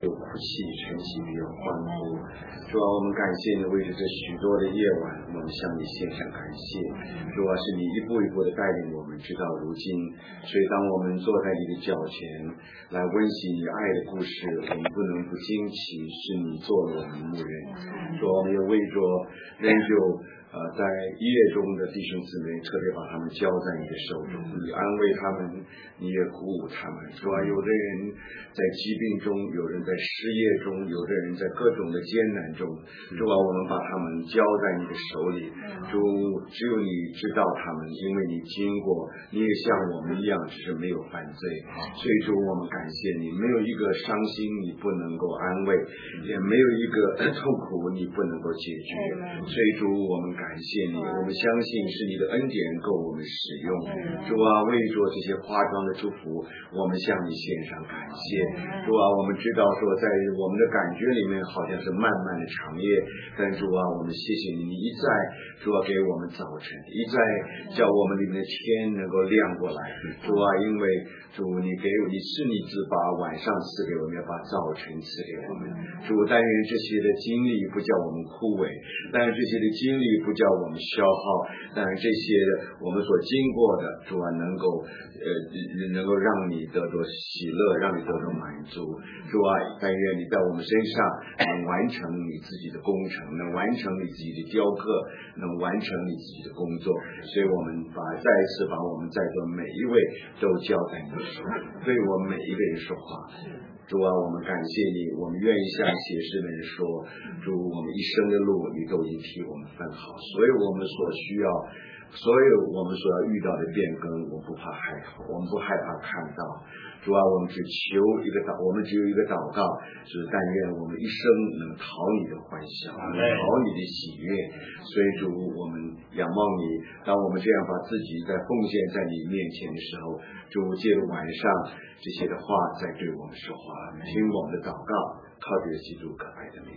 有哭泣，晨曦必有欢呼。主啊，我们感谢你，为着这许多的夜晚，我们向你献上感谢。主啊，是你一步一步的带领我们，直到如今。所以，当我们坐在你的脚前来温习你爱的故事，我们不能不惊奇，是你做了我们的牧人。主啊，我们也为着仍旧在医院中的弟兄姊妹，特别把他们交在你的手中，你安慰他们，你也鼓舞他们。主啊，有的人在疾病中，有人在失业中，有的人在各种的艰难中。主啊，我们把他们交在你的手里。主，只有你知道他们，因为你经过，你也像我们一样，只是没有犯罪。所以主，我们感谢你，没有一个伤心你不能够安慰，也没有一个痛苦你不能够解决。所以主，我们感谢你，我们相信是你的恩典够我们使用。主啊，为着这些夸张的祝福，我们向你献上感谢。主啊，我们知道说在我们的感觉里面好像是漫漫的长夜，但主啊，我们谢谢你，你一再主啊给我们早晨，一再叫我们里面的天能够亮过来。主啊，因为主你是你只把晚上赐给我们，也把早晨赐给我们。主，但愿这些的经历不叫我们枯萎，但愿这些的经历不叫我们消耗，但愿这些我们所经过的，主啊能够让你得到喜乐，让你得到满足。主啊，但愿你在我们身上能完成你自己的工程，能完成你自己的雕刻，能完成你自己的工作。所以我们再一次把我们在座每一位都交在你的手，对我们每一个人说话。主啊，我们感谢你，我们愿意向启示们说，主，我们一生的路你都已经替我们分好，所有我们所需要，所有我们所要遇到的变更，我们不怕我们不害怕看到。主啊，我们只有一个祷告，就是但愿我们一生能讨你的欢笑，能讨你的喜悦。所以主，我们仰望你，当我们这样把自己在奉献在你面前的时候，主借着晚上这些的话在对我们说话，听我们的祷告，靠着基督可爱的名。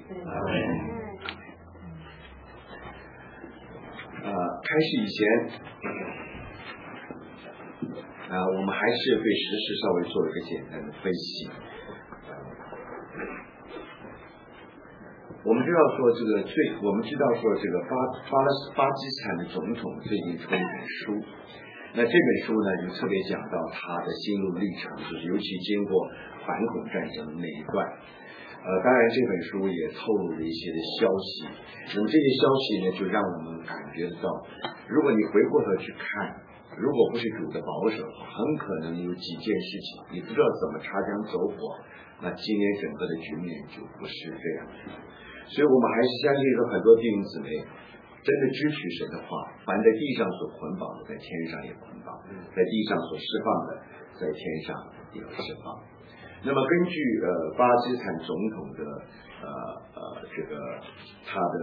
开始以前我们还是对时事稍微做一个简单的分析。我们知道说这个巴基斯坦的总统最近出了一本书，那这本书呢就特别讲到他的心路历程，就是尤其经过反恐战争那一段。当然这本书也透露了一些的消息，那么这些消息呢就让我们感觉到，如果你回过头去看，如果不是主的保守，很可能有几件事情你不知道怎么擦枪走火，那今年整个的局面就不是这样。所以我们还是相信说很多弟兄姊妹真的支取神的话，凡在地上所捆绑的，在天上也捆绑，在地上所释放的，在天上也有释放。那么根据巴基斯坦总统的他的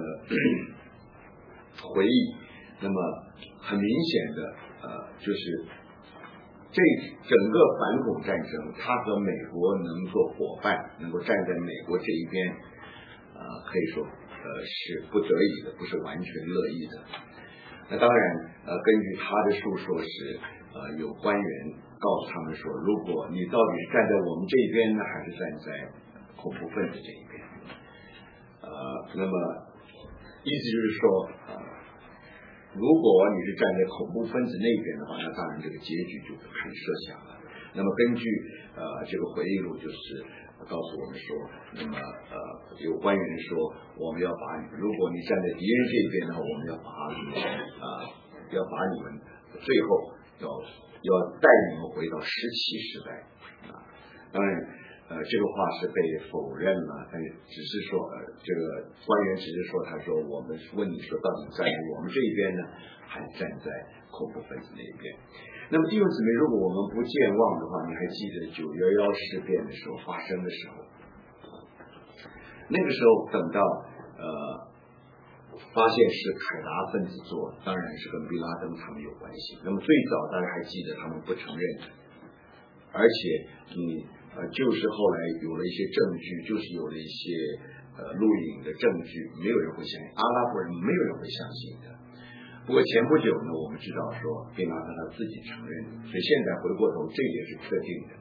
回忆，那么很明显的就是这整个反恐战争，他和美国能做伙伴，能够站在美国这一边，可以说是不得已的，不是完全乐意的。那当然根据他的述说是有官员告诉他们说，如果你到底是站在我们这一边呢，还是站在恐怖分子这一边？那么意思就是说，如果你是站在恐怖分子那边的话，那当然这个结局就很设想了。那么根据这个回忆录就是告诉我们说，那么有官员说，我们要把你，如果你站在敌人这一边的话，我们要把你们最后要带你们回到17时代。当然这个话是被否认了，但只是说这个官员只是说，他说我们问你说到底站在我们这一边呢，还是站在恐怖分子那一边？那么弟兄姊妹，如果我们不健忘的话，你还记得911事变的时候发生的时候，那个时候等到发现是凯达分子做，当然是跟宾拉登他们有关系。那么最早大家还记得他们不承认，而且就是后来有了一些证据，就是有了一些录影的证据，没有人会相信，阿拉伯人没有人会相信的。不过前不久呢，我们知道说宾拉登他自己承认，所以现在回过头，这也是确定的，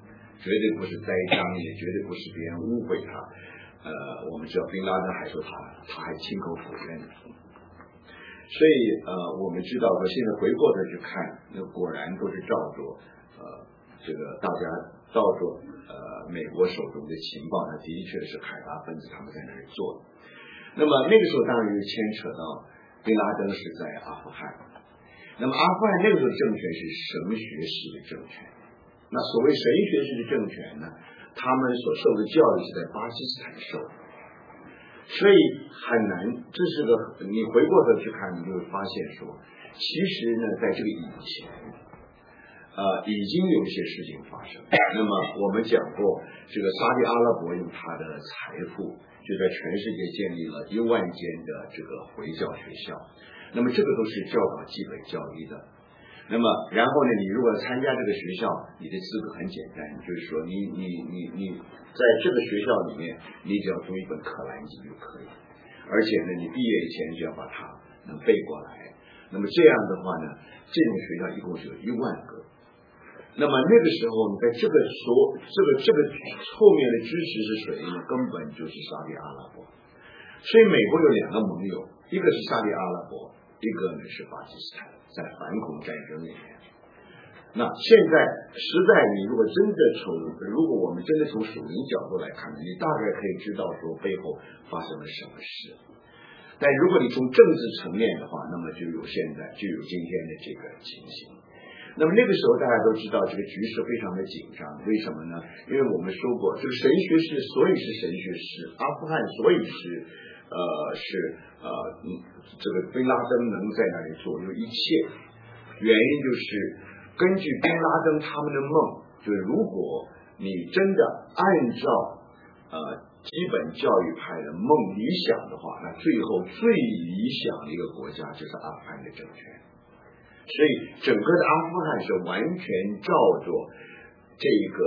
绝对不是栽赃，也绝对不是别人误会他。我们知道宾拉登还说他还亲口否认。所以我们知道说现在回过头去看，那果然都是照着这个大家照着美国手中的情报，那的确是凯达分子他们在那里做的。那么那个时候当然就牵扯到宾拉登是在阿富汗，那么阿富汗那个时候政权是神学式的政权。那所谓神学式的政权呢，他们所受的教育是在巴基斯坦受的，所以很难。这是个你回过头去看，你就会发现说，其实呢，在这个以前，已经有一些事情发生。那么我们讲过，这个沙特阿拉伯用他的财富，就在全世界建立了1万间的这个回教学校。那么这个都是教导基本教义的。那么然后呢，你如果参加这个学校，你的资格很简单，就是说你在这个学校里面，你只要读一本可兰经就可以，而且呢，你毕业以前就要把它能背过来。那么这样的话呢，这种学校一共是有1万个。那么那个时候，你在这个后面的支持是谁呢？根本就是沙特阿拉伯。所以美国有2个盟友，一个是沙特阿拉伯，一个呢是巴基斯坦，在反恐战争里面。那现在实在你如果我们真的从属灵角度来看，你大概可以知道说背后发生了什么事。但如果你从政治层面的话，那么就有今天的这个情形。那么那个时候大家都知道这个局势非常的紧张，为什么呢？因为我们说过，这个神学士所以是神学士，阿富汗所以是这个宾拉登能在那里左右一切，原因就是根据宾拉登他们的梦，就是如果你真的按照基本教育派的梦理想的话，那最后最理想的一个国家就是阿富汗的政权。所以整个的阿富汗是完全照着这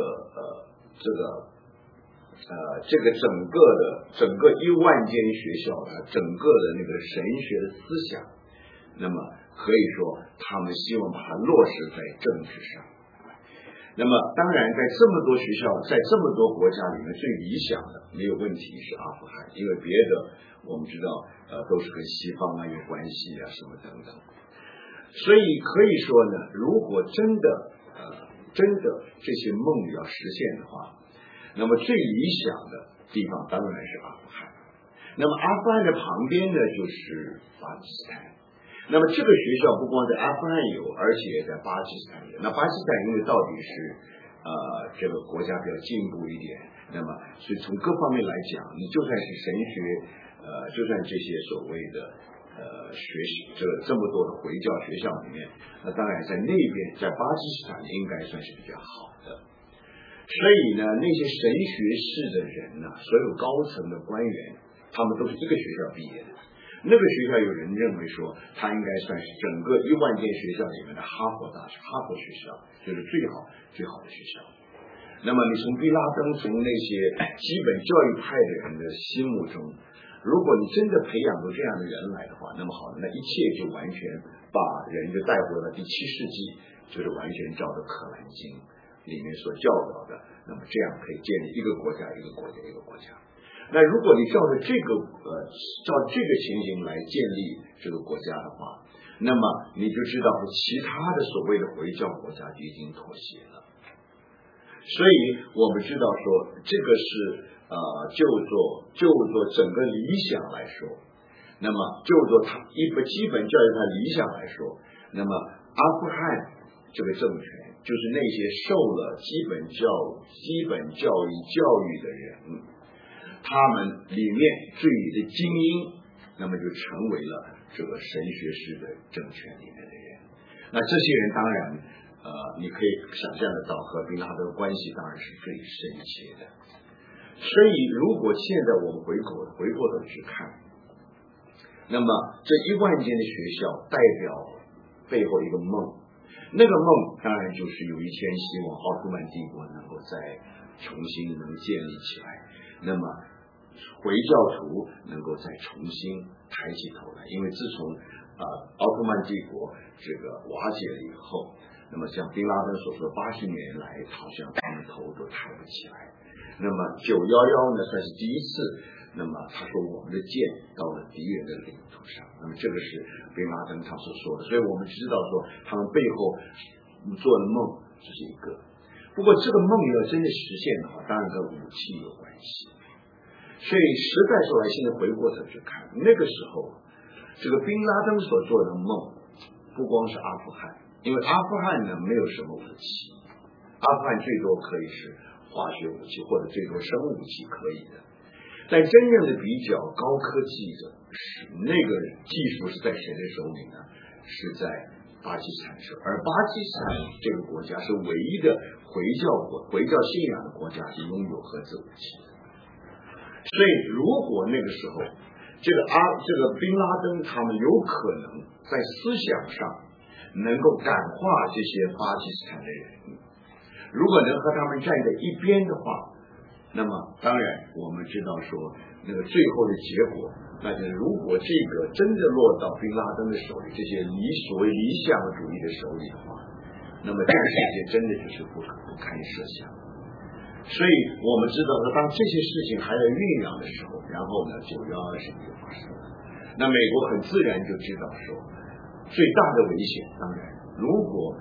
个整个1万间学校的整个的那个神学的思想，那么可以说他们希望把它落实在政治上。那么当然在这么多学校，在这么多国家里面，最理想的没有问题是阿富汗，因为别的我们知道都是跟西方有关系什么等等。所以可以说呢，如果真的这些梦要实现的话，那么最理想的地方当然是阿富汗。那么阿富汗的旁边呢就是巴基斯坦。那么这个学校不光在阿富汗有，而且也在巴基斯坦有。那巴基斯坦因为到底是这个国家比较进步一点，那么所以从各方面来讲，你就算是神学就算这些所谓的学习这么多的回教学校里面，那当然在那边在巴基斯坦应该算是比较好的。所以呢，那些神学士的人呢，所有高层的官员，他们都是一个学校毕业的。那个学校有人认为说，它应该算是整个1万间学校里面的哈佛学校，就是最好的学校。那么你从毕拉登从那些基本教育派的人的心目中，如果你真的培养出这样的人来的话，那么好的，那一切就完全把人就带回了第7世纪，就是完全照着可兰经里面所教导的，那么这样可以建立一个国家一个国家一个国家。那如果你照着这个情形来建立这个国家的话，那么你就知道其他的所谓的回教国家就已经妥协了。所以我们知道说，这个是就做整个理想来说，那么就做它一个基本教育它理想来说，那么阿富汗这个政权就是那些受了基本教育的人，他们里面最的精英，那么就成为了这个神学式的政权里面的人。那这些人当然你可以想象得到和宾拉登的关系当然是最深切的。所以如果现在我们回过头去看，那么这1万间的学校代表背后一个梦，那个梦当然就是有一天希望奥斯曼帝国能够再重新能建立起来，那么回教徒能够再重新抬起头来。因为自从奥斯曼帝国这个瓦解了以后，那那么像宾拉登所说，80年来好像他们头都抬不起来。那么911呢，算是第一次。那么他说我们的箭到了敌人的领土上。那么这个是宾拉登他所说的，所以我们知道说他们背后做的梦这是一个。不过这个梦要真的实现的话，当然跟武器有关系。所以实在说来，现在回过头去看，那个时候这个宾拉登所做的梦，不光是阿富汗，因为阿富汗呢没有什么武器，阿富汗最多可以是化学武器或者最多生物武器可以的。但真正的比较高科技的是那个技术是在谁的手里呢？是在巴基斯坦手，而巴基斯坦这个国家是唯一的回教信仰的国家，是拥有核子武器的。所以如果那个时候这个宾拉登他们有可能在思想上能够感化这些巴基斯坦的人，如果能和他们站在一边的话，那么当然我们知道说那个最后的结果，那就是如果这个真的落到宾拉登的手里，这些所谓理想主义的手里的话，那么这个世界真的就是不堪设想。所以我们知道说当这些事情还在酝酿的时候，然后呢911事件就发生了。那美国很自然就知道说最大的危险，当然如果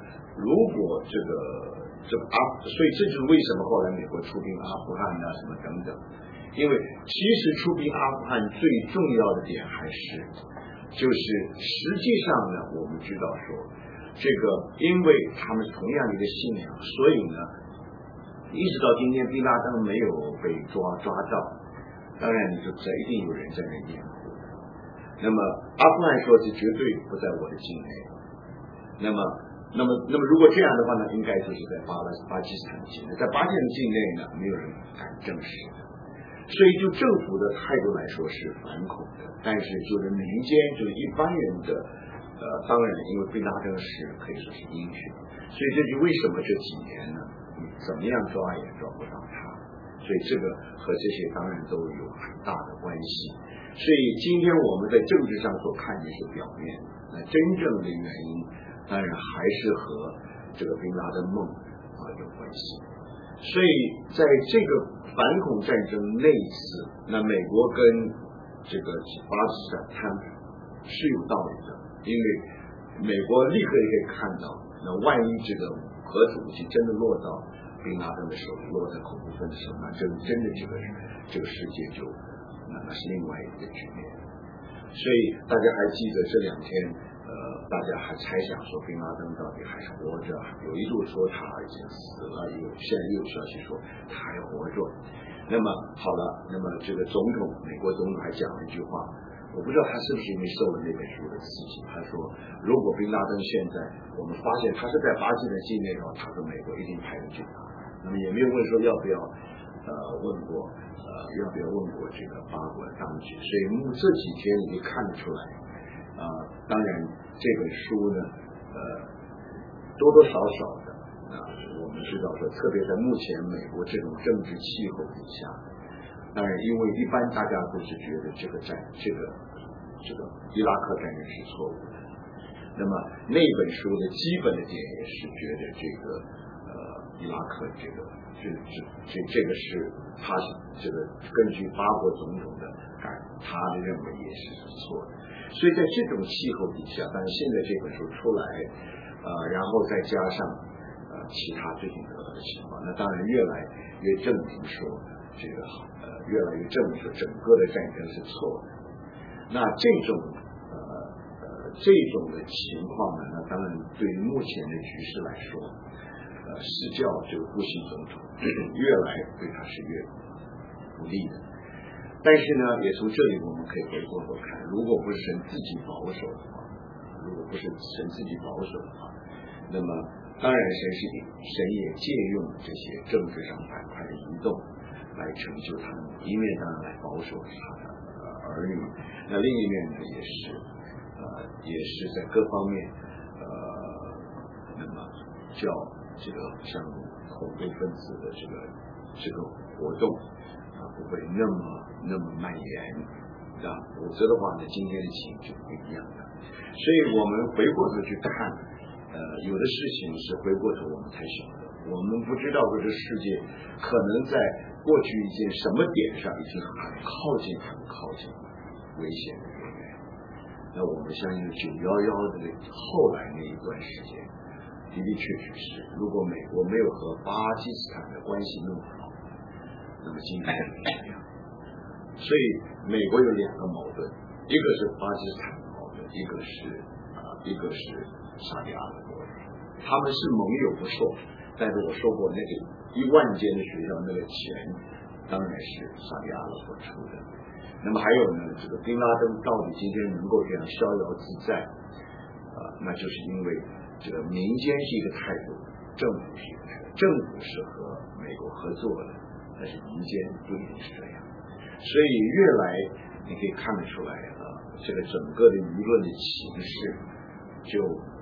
所以这就是为什么后来美国出兵阿富汗啊什么等等，因为其实出兵阿富汗最重要的点还是就是实际上呢我们知道说这个因为他们同样的一个信仰，所以呢一直到今天宾拉登没有被抓到，当然你就一定有人在那掩护。那么阿富汗说是绝对不在我的境内，那么如果这样的话呢，应该就是在巴基斯坦境内，在巴基斯坦境内呢，没有人敢证实的。所以就政府的态度来说是反恐的，但是就是民间就是一般人的当然因为宾拉登是可以说是英雄，所以这就为什么这几年呢，你怎么样抓也抓不到他，所以这个和这些当然都有很大的关系。所以今天我们在政治上所看的是表面，那真正的原因当然还是和这个宾拉登梦有关系。所以在这个反恐战争那一次，那美国跟这个巴基斯坦谈是有道理的，因为美国立刻也可以看到，那万一这个核子武器真的落到宾拉登的手里，落在恐怖分子手里，那真的这个世界就那是另外一个局面。所以大家还记得这2天大家还猜想说宾拉登到底还是活着，有一度说他已经死了，现在又有消息说他还活着。那么好了，那么这个美国总统还讲了一句话，我不知道他是不是因为受了那本书的刺激，他说如果宾拉登现在我们发现他是在巴基斯坦境内的话，他说美国一定派人去打。那么也没有问说要不要问过这个巴国的当局。所以这几天你就看得出来当然这本书呢多多少少的我们知道说，特别在目前美国这种政治气候底下，当然因为一般大家都是觉得这个伊拉克战争是错误的，那么那本书的基本的点也是觉得这个伊拉克这个是他是这个根据巴国总统的他认为也是错的。所以在这种气候底下，但是现在这本书出来然后再加上其他最近得到的情况，那当然越来越证明说越来越证明说整个的战争是错的。那这种的情况呢，那当然对于目前的局势来说实教这个布希总统越来对他是越不利的。但是呢，也从这里我们可以回过头看，如果不是神自己保守的话，那么当然神也借用这些政治上板块的移动来成就他们，一面当然来保守他的儿女，那另一面呢也是在各方面那么叫这个像恐怖分子的这个活动不会那么蔓延否则的话呢，今天的情就不一样了。所以我们回过头去看有的事情是回过头我们才晓得，我们不知道说这世界可能在过去一件什么点上已经很靠近危险的边缘。那我们相信911的后来那一段时间的的确确是，如果美国没有和巴基斯坦的关系弄好，那么今天是这样。所以美国有2个矛盾，一个是巴基斯坦的矛盾，一个是沙特阿拉伯，他们是盟友不错，但是我说过那个1万间的学校那个钱当然是沙特阿拉伯出的。那么还有呢，这个宾拉登到底今天能够这样逍遥自在那就是因为这个民间是一个态度，政府是一个态度，政府是和美国合作的，但是民间不一定是这样。所以越来你可以看得出来这个整个的舆论的形势就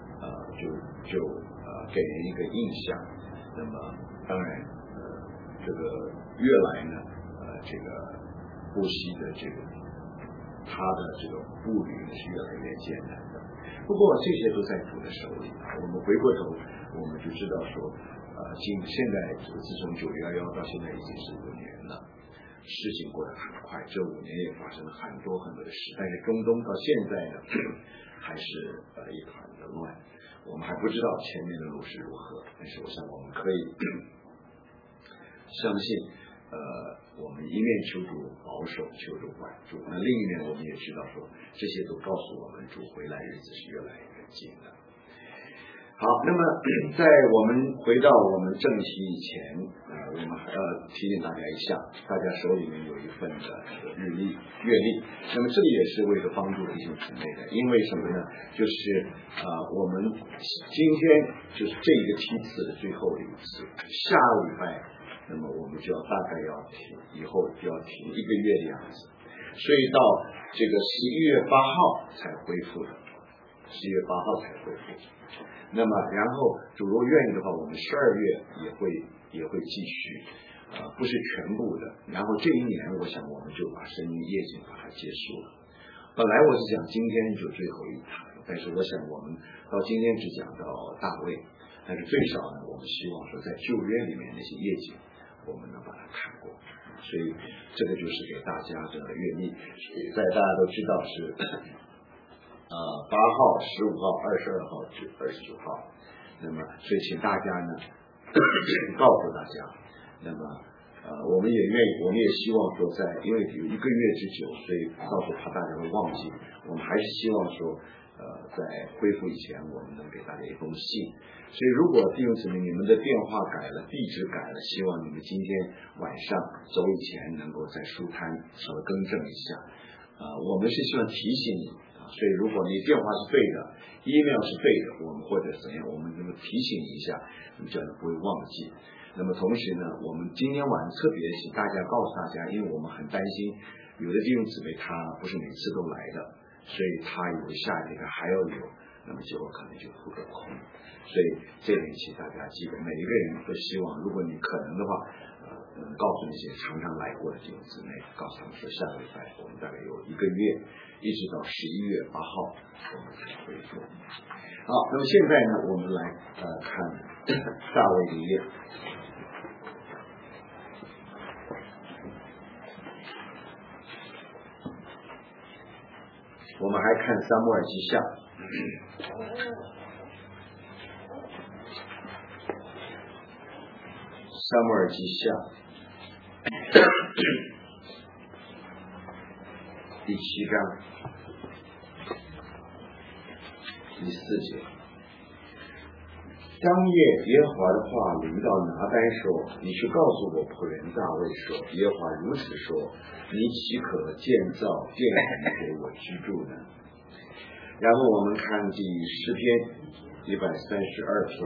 给人一个印象。那么当然这个越来呢这个布希的这个他的这个步履是越来越艰难的。不过这些都在主的手里我们回过头我们就知道说现在自从911到现在已经是5年了，事情过得很快，这5年也发生了很多的事，但是中东到现在呢还是一团的乱，我们还不知道前面的路是如何，但是我想我们可以相信我们一面求主保守，求主管住，那另一面我们也知道说这些都告诉我们主回来日子是越来越近的。好，那么在我们回到我们正题以前我们还要提醒大家一下，大家手里面有一份的日历月历，那么这里也是为了帮助弟兄姊妹的，因为什么呢，就是我们今天就是这一个梯次的最后的一次，下礼拜那么我们就要大概要停，以后就要停1个月的样子，所以到这个11月8号才恢复的，11月8号才恢复。那么然后主若愿意的话，我们12月也会继续不是全部的，然后这一年我想我们就把生命夜景把它结束了。本来我是想今天就最后一堂，但是我想我们到今天只讲到大卫，但是最少呢我们希望说在旧约里面那些夜景我们能把它看过，所以这个就是给大家的月历，在大家都知道是8号、15号、22号、29号，那么所以请大家呢告诉大家，那么我们也愿意，我们也希望说因为有1个月之久，所以到时候怕大家会忘记，我们还是希望说在恢复以前我们能给大家一封信。所以如果弟兄姊妹你们的电话改了，地址改了，希望你们今天晚上走以前能够在书摊稍微更正一下我们是希望提醒你所以如果你电话是对的， email 是对的，我们或者怎样我们能够提醒你一下，你这样不会忘记。那么同时呢，我们今天晚上特别请大家告诉大家，因为我们很担心有的弟兄姊妹他不是每次都来的，所以他以为下一个还要有，那么结果可能就扑个空。所以这点请大家记得，每一个人都希望如果你可能的话告诉那些常常来过的弟兄姊妹，告诉他们说下个礼拜我们大概有1个月，一直到11月8号我们才恢复。好，那么现在呢我们来看大卫的夜。我们还看撒母耳记下撒母耳记下第7章第4节。当夜耶和华的话临到拿单说，你去告诉我仆人大卫说，耶和华如此说，你岂可建造殿宇给我居住呢？然后我们看第诗篇132篇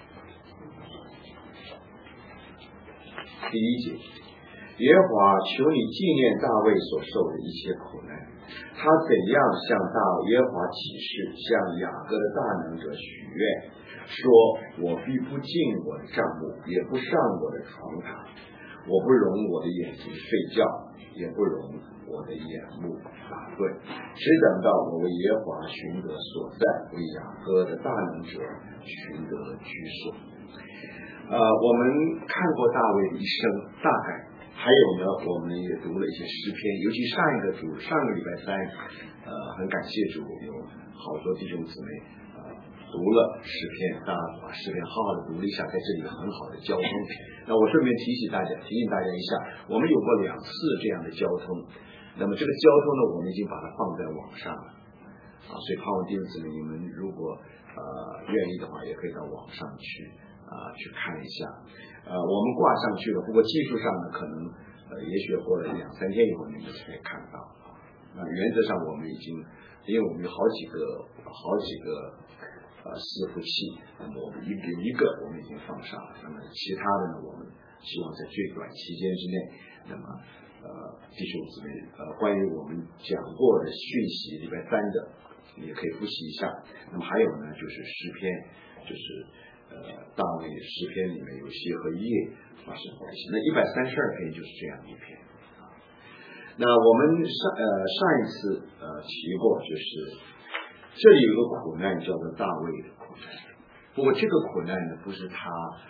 第1节，耶和华求你纪念大卫所受的一切苦难，他怎样向耶和华起誓，向雅各的大能者许愿，说我必不进我的帐幕，也不上我的床榻， 我不容我的眼睛睡觉，也不容我的眼目打盹，只等到我为耶和华寻得所在，为雅各的大能者寻得居所。我们看过大卫的一生，大概还有呢，我们也读了一些诗篇，尤其上个礼拜三，很感谢主，有好多弟兄姊妹读了诗篇，大家把诗篇好好的读了一下，在这里有很好的交通。那我顺便提醒大家一下，我们有过2次这样的交通。那么这个交通呢，我们已经把它放在网上了所以盼望弟兄姊妹，你们如果愿意的话，也可以到网上去看一下。我们挂上去了，不过技术上呢，可能也许过了2-3天以后你们才看到原则上我们已经，因为我们有好几个伺服器，那么我们一个我们已经放上了，那么其他的呢，我们希望在最短期间之内，那么弟兄姊妹关于我们讲过的讯息，礼拜3的也可以复习一下。那么还有呢，就是诗篇，就是大卫诗篇里面有些和夜发生关系。那132篇就是这样一篇那我们上一次提过，就是这里有个苦难叫做大卫的苦难。不过这个苦难呢，不是他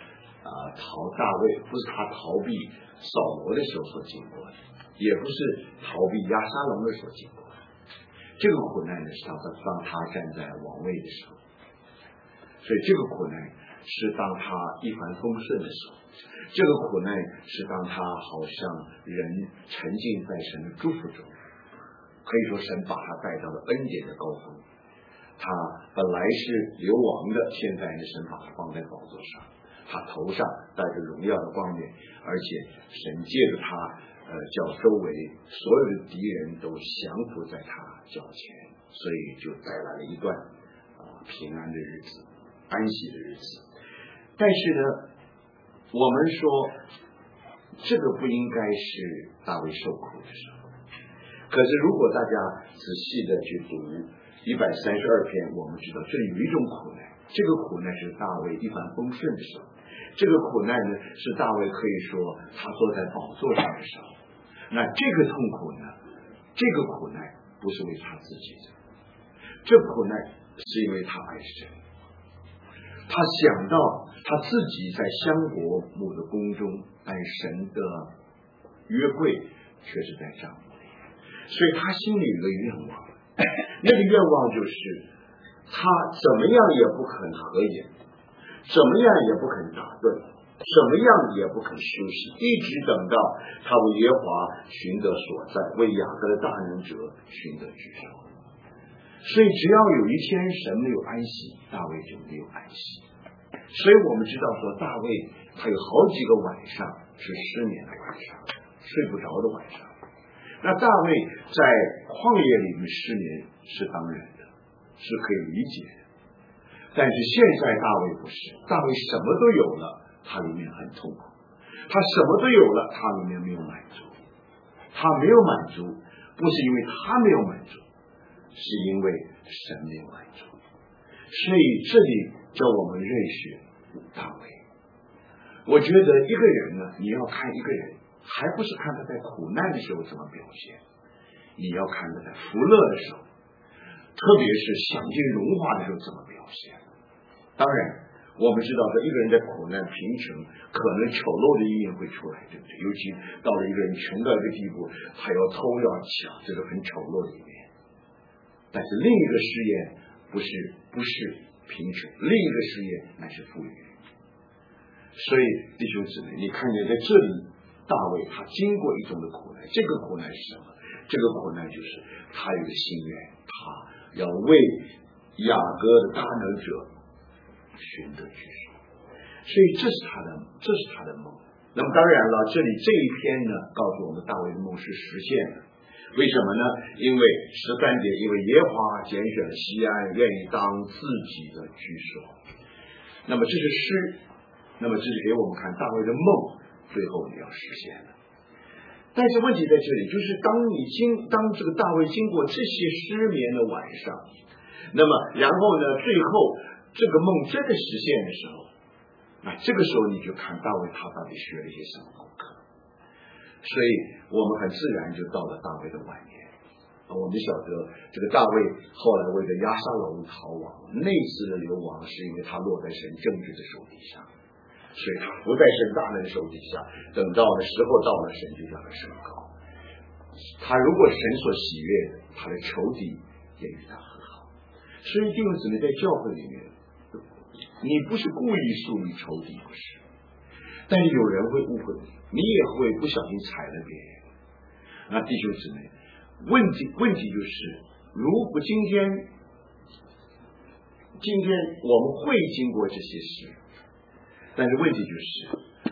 不是他逃避扫罗的时候所经过的，也不是逃避押沙龙的时候经过的。这个苦难呢，是当他站在王位的时候，所以这个苦难是当他一帆风顺的时候，这个苦难是当他好像人沉浸在神的祝福中，可以说神把他带到了恩典的高峰。他本来是流亡的，现在呢，神把他放在宝座上，他头上带着荣耀的光冕，而且神借着他叫周围所有的敌人都降服在他脚前，所以就带来了一段平安的日子，安息的日子。但是呢，我们说这个不应该是大卫受苦的时候。可是如果大家仔细的去读132篇，我们知道这里有一种苦难，这个苦难是大卫一帆风顺的时候，这个苦难呢是大卫可以说他坐在宝座上的时候。那这个痛苦呢，这个苦难不是为他自己的，这苦难是因为他爱神，他想到他自己在香柏木的宫中，但神的约柜却是在帐幕里，所以他心里有一个愿望，那个愿望就是他怎么样也不肯合眼，怎么样也不肯打盹，怎么样也不肯休息，一直等到他为耶和华寻得所在，为雅各的大能者寻得居所。所以只要有一天神没有安息，大卫就没有安息。所以我们知道说，大卫他有好几个晚上是失眠的晚上，睡不着的晚上。那大卫在旷野里面失眠是当然的，是可以理解的。但是现在大卫不是，大卫什么都有了，他里面很痛苦；他什么都有了，他里面没有满足。他没有满足，不是因为他没有满足，是因为神没有满足。所以这里叫我们认识大卫。我觉得一个人呢，你要看一个人，还不是看他在苦难的时候怎么表现，你要看他在福乐的时候，特别是享尽荣华的时候怎么表现。当然我们知道说一个人在苦难贫穷，可能丑陋的一面会出来，对不对？尤其到了一个人穷到一个地步，还要偷要抢，这是很丑陋的一面。但是另一个试验不是贫穷，另一个试验乃是富裕。所以弟兄姊妹，你看见在这里大卫他经过一种的苦难，这个苦难是什么？这个苦难就是他有个心愿，他要为雅各的大能者寻得居所，所以这是他的梦。那么当然了，这里这一篇呢，告诉我们大卫的梦是实现的。为什么呢？因为13节，因为耶和华拣选了西安，愿意当自己的居所。那么这是诗，那么这是给我们看大卫的梦最后也要实现了。但是问题在这里，就是当这个大卫经过这些失眠的晚上，那么然后呢，最后这个梦真的实现的时候，那这个时候你就看大卫他到底学了一些什么功课。 所以我们很自然就到了大卫的晚年。我们晓得这个大卫后来为了押沙龙逃亡，那次的流亡是因为他落在神政治的手底下，所以他不在神大能的手底下，等到了时候到了，神就让他升高。他如果神所喜悦的，他的仇敌也与他和好。所以弟兄姊妹，在教会里面，你不是故意树立仇敌，不是，但是有人会误会你，你也会不小心踩了别人。那弟兄姊妹，问题就是，如果今天我们会经过这些事，但是问题就是，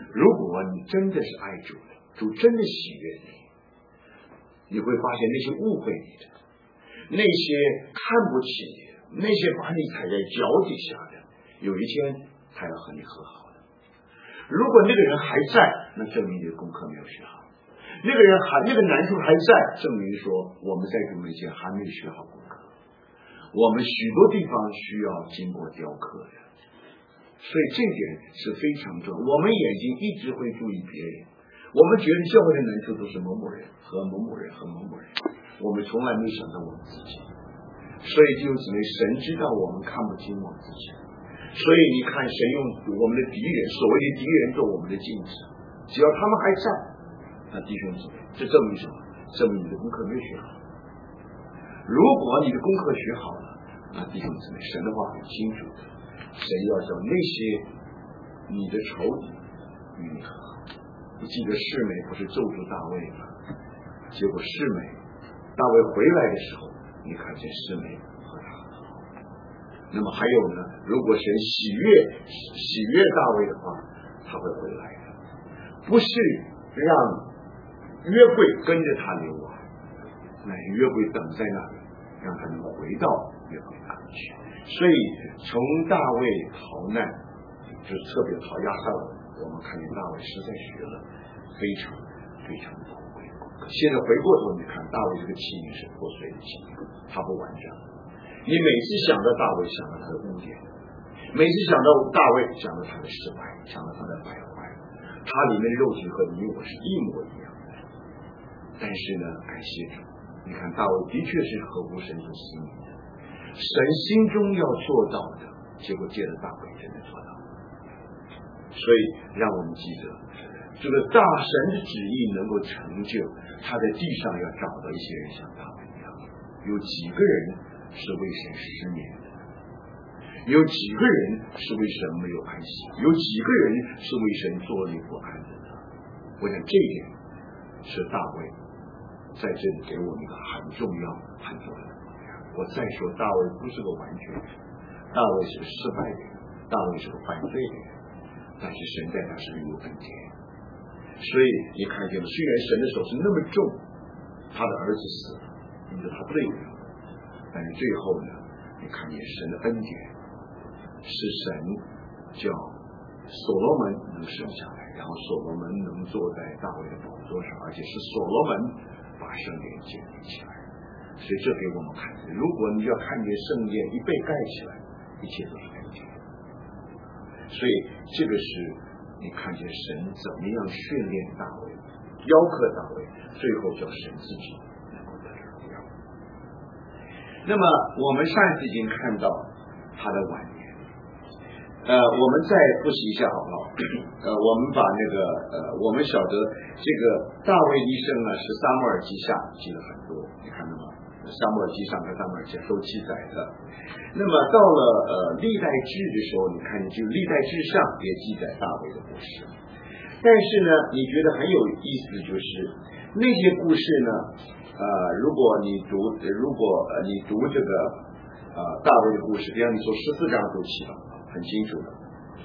如果你真的是爱主的，主真的喜悦你会发现那些误会你的，那些看不起你的，那些把你踩在脚底下的，有一天他要和你和好的。如果那个人还在，那证明你的功课没有学好。那个难处还在，证明说我们在主面前还没有学好功课。我们许多地方需要经过雕刻的，所以这点是非常重要。我们眼睛一直会注意别人，我们觉得教会的难处都是某某人和某某人和某某人，我们从来没想到我们自己。所以弟兄姊妹，神知道我们看不清我们自己，所以你看神用我们的敌人，所谓的敌人做我们的镜子，只要他们还在，那弟兄姊妹，这证明什么？证明你的功课没有学好。如果你的功课学好了，那弟兄姊妹，神的话很清楚的，神要叫那些你的仇敌与你和好。你记得示每不是咒诅大卫吗？结果示每大卫回来的时候，你看见示每和他和好。那么还有呢，如果神喜悦大卫的话，他会回来的，不是让约柜跟着他流亡，那约柜等在那里，让他能回到约柜那里去。所以从大卫逃难，就是特别逃押沙龙，我们看见大卫实在学了非常非常宝贵的功课。现在回过头你看，大卫这个器皿是破碎的器皿，它不完整。你每次想到大卫，想到他的污点；每次想到大卫，想到他的失败，想到他的败坏，他里面的肉体和你我是一模一样的。但是呢，感谢主，你看大卫的确是合乎神所心意的，神心中要做到的，结果借着大卫真的做到。所以让我们记得，这个大神的旨意能够成就，他在地上要找到一些人像大卫一样。有几个人是为神失眠的？有几个人是为神没有安息？有几个人是为神坐立不安的呢？我想这一点是大卫在这里给我们一个很重要很重要的榜样。我再说，大卫不是个完全人，大卫是个失败的人，大卫是个犯罪的人，但是神在他身上有恩典。所以你看见了，虽然神的手是那么重，他的儿子死了，因为他罪人，但是最后呢，你看见神的恩典是神叫所罗门能生下来，然后所罗门能坐在大卫的宝座上，而且是所罗门把圣殿建立起来。所以这给我们看见，如果你要看见圣殿一被盖起来，一切都是恩典。所以这个是你看见神怎么样训练大卫，雕刻大卫，最后叫神自己能够得荣耀。那么我们上次已经看到他的晚年，我们再复习一下好不好？我们把那个我们晓得这个大卫一生呢是撒母耳记下记了很多，你看到吗？撒母耳记上和撒母耳记都记载的。那么到了历代志的时候，你看就历代志上也记载大卫的故事。但是呢，你觉得很有意思，就是那些故事呢，如果你读这个大卫的故事，比方你说14章读起吧，很清楚的。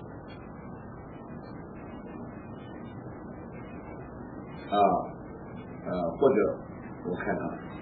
或者我看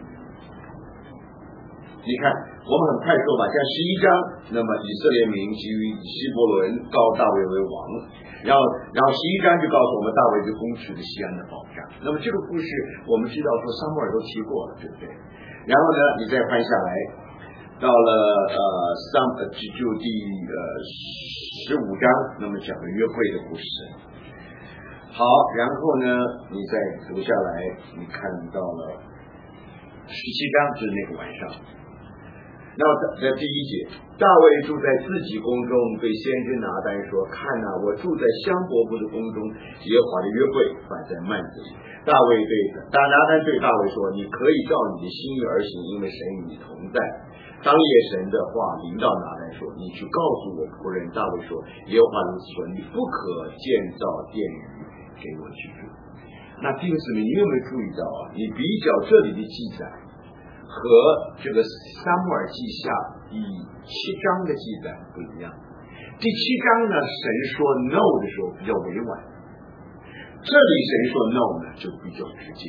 你看我们很快说吧，像11章，那么以色列民基于希伯伦膏大卫为王，然后11章就告诉我们大卫就攻取了西安的保障。那么这个故事我们知道说撒母耳都提过了，对不对？然后呢，你再翻下来，到了就第15章，那么讲了约会的故事。 好，然后呢，你再读下来，你看到了17章，就是那个晚上。那在第1节，大卫住在自己宫中，对先知拿单说：“看哪，我住在香柏木的宫中，耶和华的约柜放在幔子里。”拿单对大卫说：“你可以照你的心意而行，因为神与你同在。”当夜神的话临到拿单说：“你去告诉我仆人大卫说，耶和华如此说，你不可建造殿宇给我居住。”那弟兄姊妹，你有没有注意到啊？你比较这里的记载和这个撒母耳记下第7章的记载不一样。第7章呢，神说 no 的时候比较委婉，这里神说 no 呢就比较直接，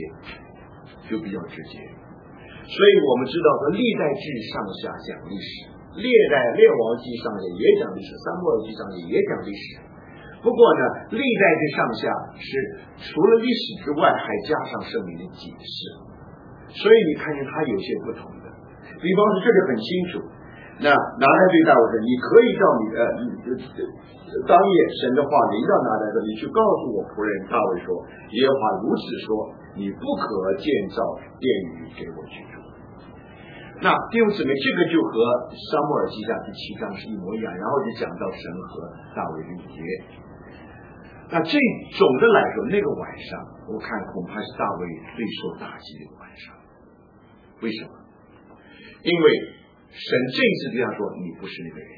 所以我们知道说历代志上下讲历史，列王记上下也讲历史，撒母耳记上下也讲历史。不过呢，历代志上下是除了历史之外，还加上圣灵的解释，所以你看见它有些不同的。比方说这里很清楚，那拿单对大卫说：“你可以照你当夜神的话临到拿单说，你去告诉我仆人大卫说，耶和华如此说，你不可建造殿宇给我居住。”那弟兄姊妹，这个就和撒母耳记下第7章是一模一样，然后就讲到神和大卫的约。那这总的来说，那个晚上我看恐怕是大卫最受打击的晚上。为什么？因为神这一次对他说：“你不是那个人。”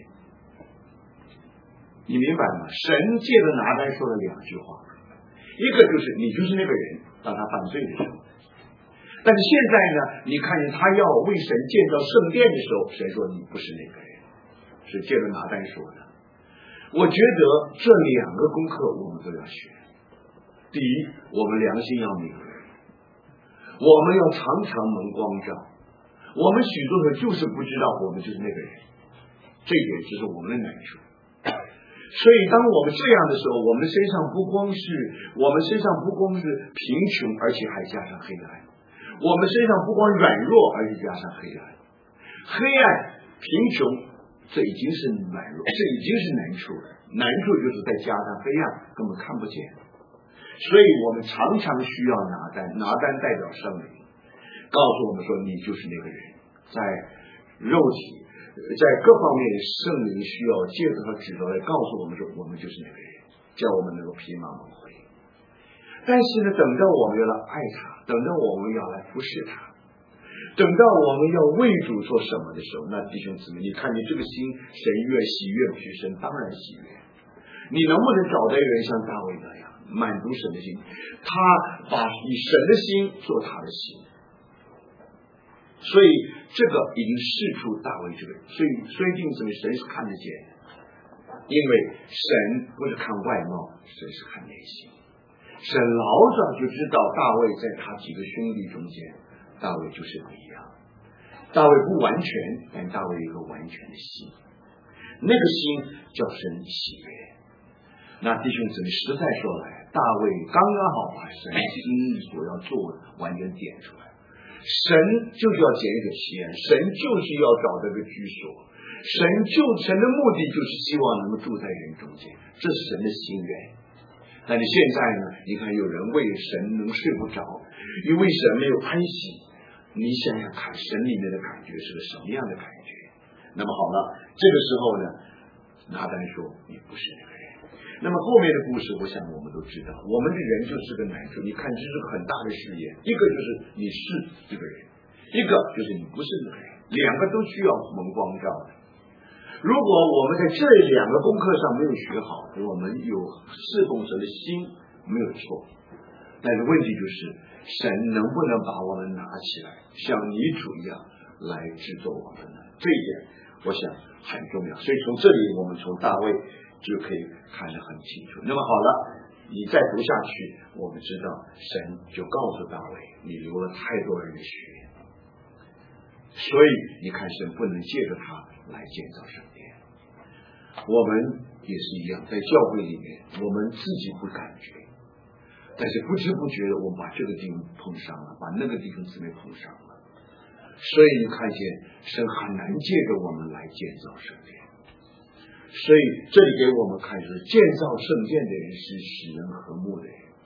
你明白吗？神借着拿单说了2句话，一个就是你就是那个人，当他犯罪的时候。但是现在呢，你看见他要为神建造圣殿的时候，神说你不是那个人，是借着拿单说的。我觉得这2个功课我们都要学。第一，我们良心要敏锐，我们要常常蒙光照。我们许多时候就是不知道我们就是那个人，这一点就是我们的难处。所以当我们这样的时候，我们身上不光是贫穷，而且还加上黑暗。我们身上不光软弱，而且加上黑暗。黑暗、贫穷，这已经是软弱，这已经是难处了。难处就是再加上黑暗，根本看不见。所以我们常常需要拿单代表圣灵，告诉我们说你就是那个人。在肉体，在各方面，圣灵需要借着他指导来告诉我们说我们就是那个人，叫我们能够披麻蒙灰。但是呢，等到我们要来爱他，等到我们要来服侍他，等到我们要为主做什么的时候，那弟兄姊妹，你看你这个心，神越喜悦不是？神当然喜悦。你能不能找到一个人像大卫那样满足神的心？他把以神的心做他的心，所以这个已经示出大卫这个人。所以弟兄姊妹，神是看得见的，因为神不是看外貌，神是看内心。神老早就知道大卫在他几个兄弟中间，大卫就是不一样。大卫不完全，但大卫有一个完全的心，那个心叫神喜悦。那弟兄姊妹，实在说来，大卫刚刚好把神心意所要做的完全点出来。神就是要拣一个西安，神就是要找这个居所，神的目的就是希望能够住在人中间，这是神的心愿。但是现在呢，你看有人为神能睡不着，因为神没有安息。你想想看，神里面的感觉是个什么样的感觉？那么好了，这个时候呢，拿单说你不是那个人。那么后面的故事，我想我们都知道，我们的人就是个难处。你看，这是个很大的试验，一个就是你是这个人，一个就是你不是这个人，两个都需要蒙光照的。如果我们在这2个功课上没有学好，我们有侍奉神的心没有错，但是问题就是神能不能把我们拿起来，像泥土一样来制作我们呢？这一点我想很重要。所以从这里我们从大卫就可以看得很清楚。那么好了，你再读下去，我们知道神就告诉大卫，你流了太多人的血，所以你看神不能借着他来建造圣殿。我们也是一样，在教会里面，我们自己不感觉，但是不知不觉的我们把这个地方碰上了，把那个地方姊妹碰上了。所以你看见神很难借着我们来建造圣殿。所以这里给我们看，就是建造圣殿的人是使人和睦的人，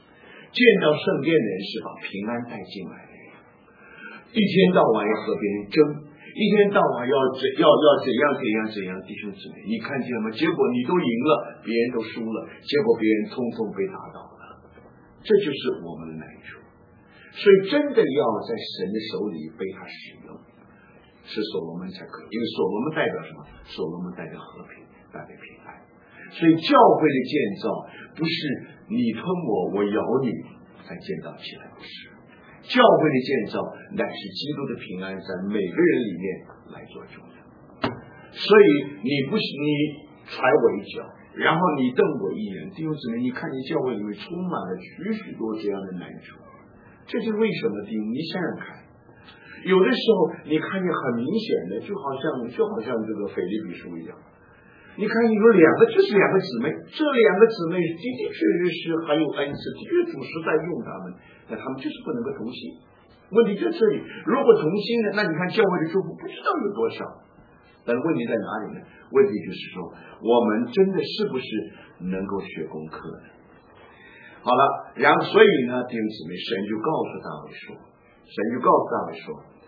建造圣殿的人是把平安带进来的人，一天到晚要和别人争，一天到晚要怎样，弟兄姊妹，你看见吗？结果你都赢了，别人都输了，结果别人通通被打倒了，这就是我们的难处。所以真的要在神的手里被他使用，是所罗门才可以，因为所罗门代表什么？所罗门代表和平，代表平安。所以教会的建造不是你吞我，我咬你才建造起来，不是。教会的建造乃是基督的平安在每个人里面来做主的。所以你不是你踩我一脚，然后你瞪我一眼，弟兄姊妹，你看见教会里面充满了许多这样的难处，这就是为什么弟兄，你想想看，有的时候你看见很明显的，就好像这个腓立比书一样，你看有就是两个姊妹，这两个姊妹的确是很有恩赐，的确主实在用他们，那他们就是不能够同心。问题在这里，如果同心呢，那你看教会的祝福不知道有多少。但问题在哪里呢？问题就是说，我们真的是不是能够学功课呢？好了，然后所以呢，弟兄姊妹，神就告诉大卫说，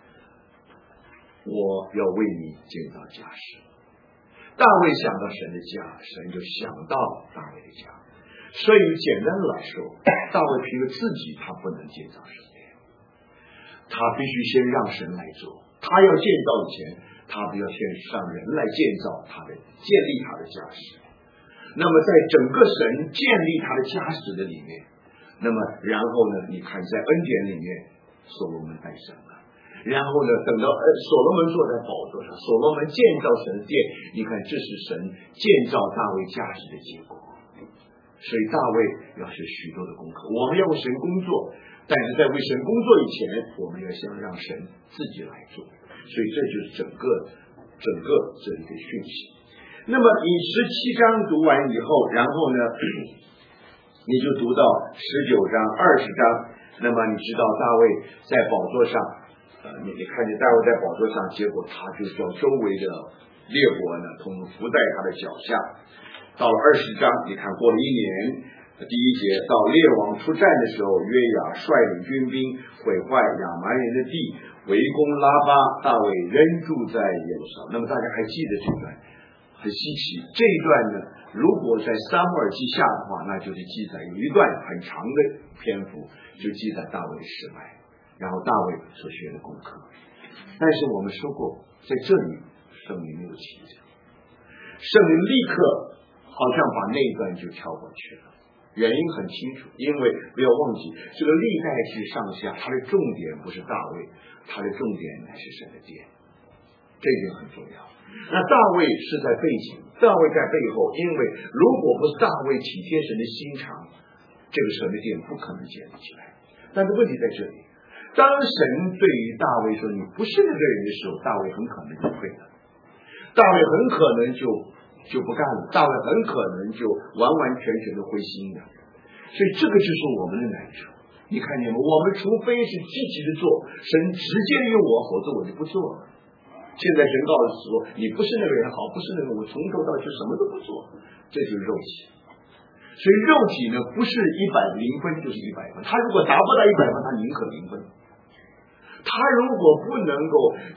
我要为你建造家室。大卫想到神的家，神就想到大卫的家。所以简单的来说，大卫凭着自己他不能建造圣殿，他必须先让神来做。他要建造以前，他必要先让人来建立他的家室。那么在整个神建立他的家室的里面，那么然后呢，你看在恩典里面，所罗门诞生了。然后呢，等到所罗门坐在宝座上，所罗门建造神的殿，你看这是神建造大卫家室的结果。所以大卫要学许多的功课，我们要为神工作，但是在为神工作以前，我们要先让神自己来做。所以这就是整个这里的讯息。那么你17章读完以后，然后呢，你就读到19章、20章。那么你知道大卫在宝座上，你看见大卫在宝座上，结果他就叫周围的列国呢，统服在他的脚下。到了20章，你看过了1年，第1节，到列王出战的时候，约雅率领军兵毁坏亚蛮人的地，围攻拉巴，大卫仍住在耶路撒冷。那么大家还记得这段？很稀奇，这一段呢，如果在撒母耳记下的话，那就是记载有一段很长的篇幅，就记载大卫的失败，然后大卫所学的功课。但是我们说过，在这里圣灵没有提着，圣灵立刻好像把那一段就跳过去了。原因很清楚，因为不要忘记，这个历代志上下，它的重点不是大卫，它的重点乃是神的殿，这一点很重要。那大卫是在背景，大卫在背后，因为如果不是大卫体贴神的心肠，这个神的殿不可能建立起来。但是问题在这里，当神对于大卫说你不是那个人的时候，大卫很可能就退了，大卫很可能就不干了，大卫很可能就完完全全的灰心的。所以这个就是我们的难处。你看见吗？我们除非是积极的做，神直接用我，否则我就不做了。现在神告诉说，你不是那个人好，不是那个，我从头到尾什么都不做，这就是肉体。所以肉体呢，不是100零分就是100分，他如果达不到100分，他宁可0分。他如果不能够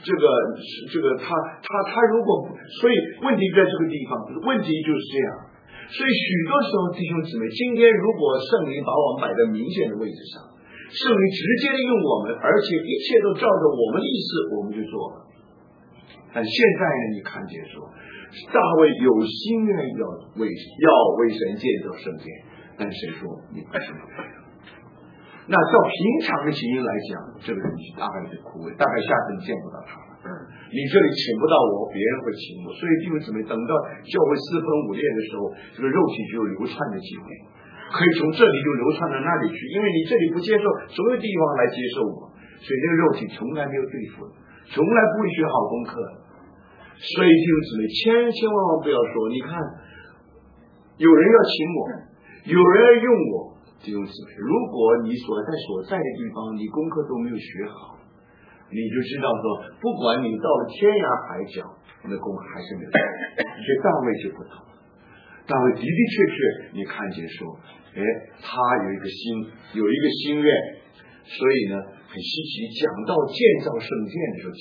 他如果，所以问题在这个地方，问题就是这样。所以许多时候弟兄姊妹，今天如果圣灵把我们摆在明显的位置上，圣灵直接的用我们，而且一切都照着我们的意思，我们就做了。但现在呢，你看见说，大卫有心愿要为神建造圣殿，但神说你不是那个人。那照平常的情形来讲，这个人大概是枯萎，大概下次你见不到他了。你这里请不到我，别人会请我。所以弟兄姊妹，等到教会4分5裂的时候，这个肉体就有流窜的机会，可以从这里就流窜到那里去，因为你这里不接受，所有地方来接受我，所以这个肉体从来没有对付，从来不会学好功课。所以弟兄姊妹，千万不要说，你看有人要请我，有人要用我。弟兄姊妹，如果你所在的地方你功课都没有学好，你就知道说，不管你到了天涯海角，那功课还是没有。所以大卫就不同， 大卫的的确确，你看见说，他有一个心愿，所以呢，很稀奇。讲到建造圣殿的时候，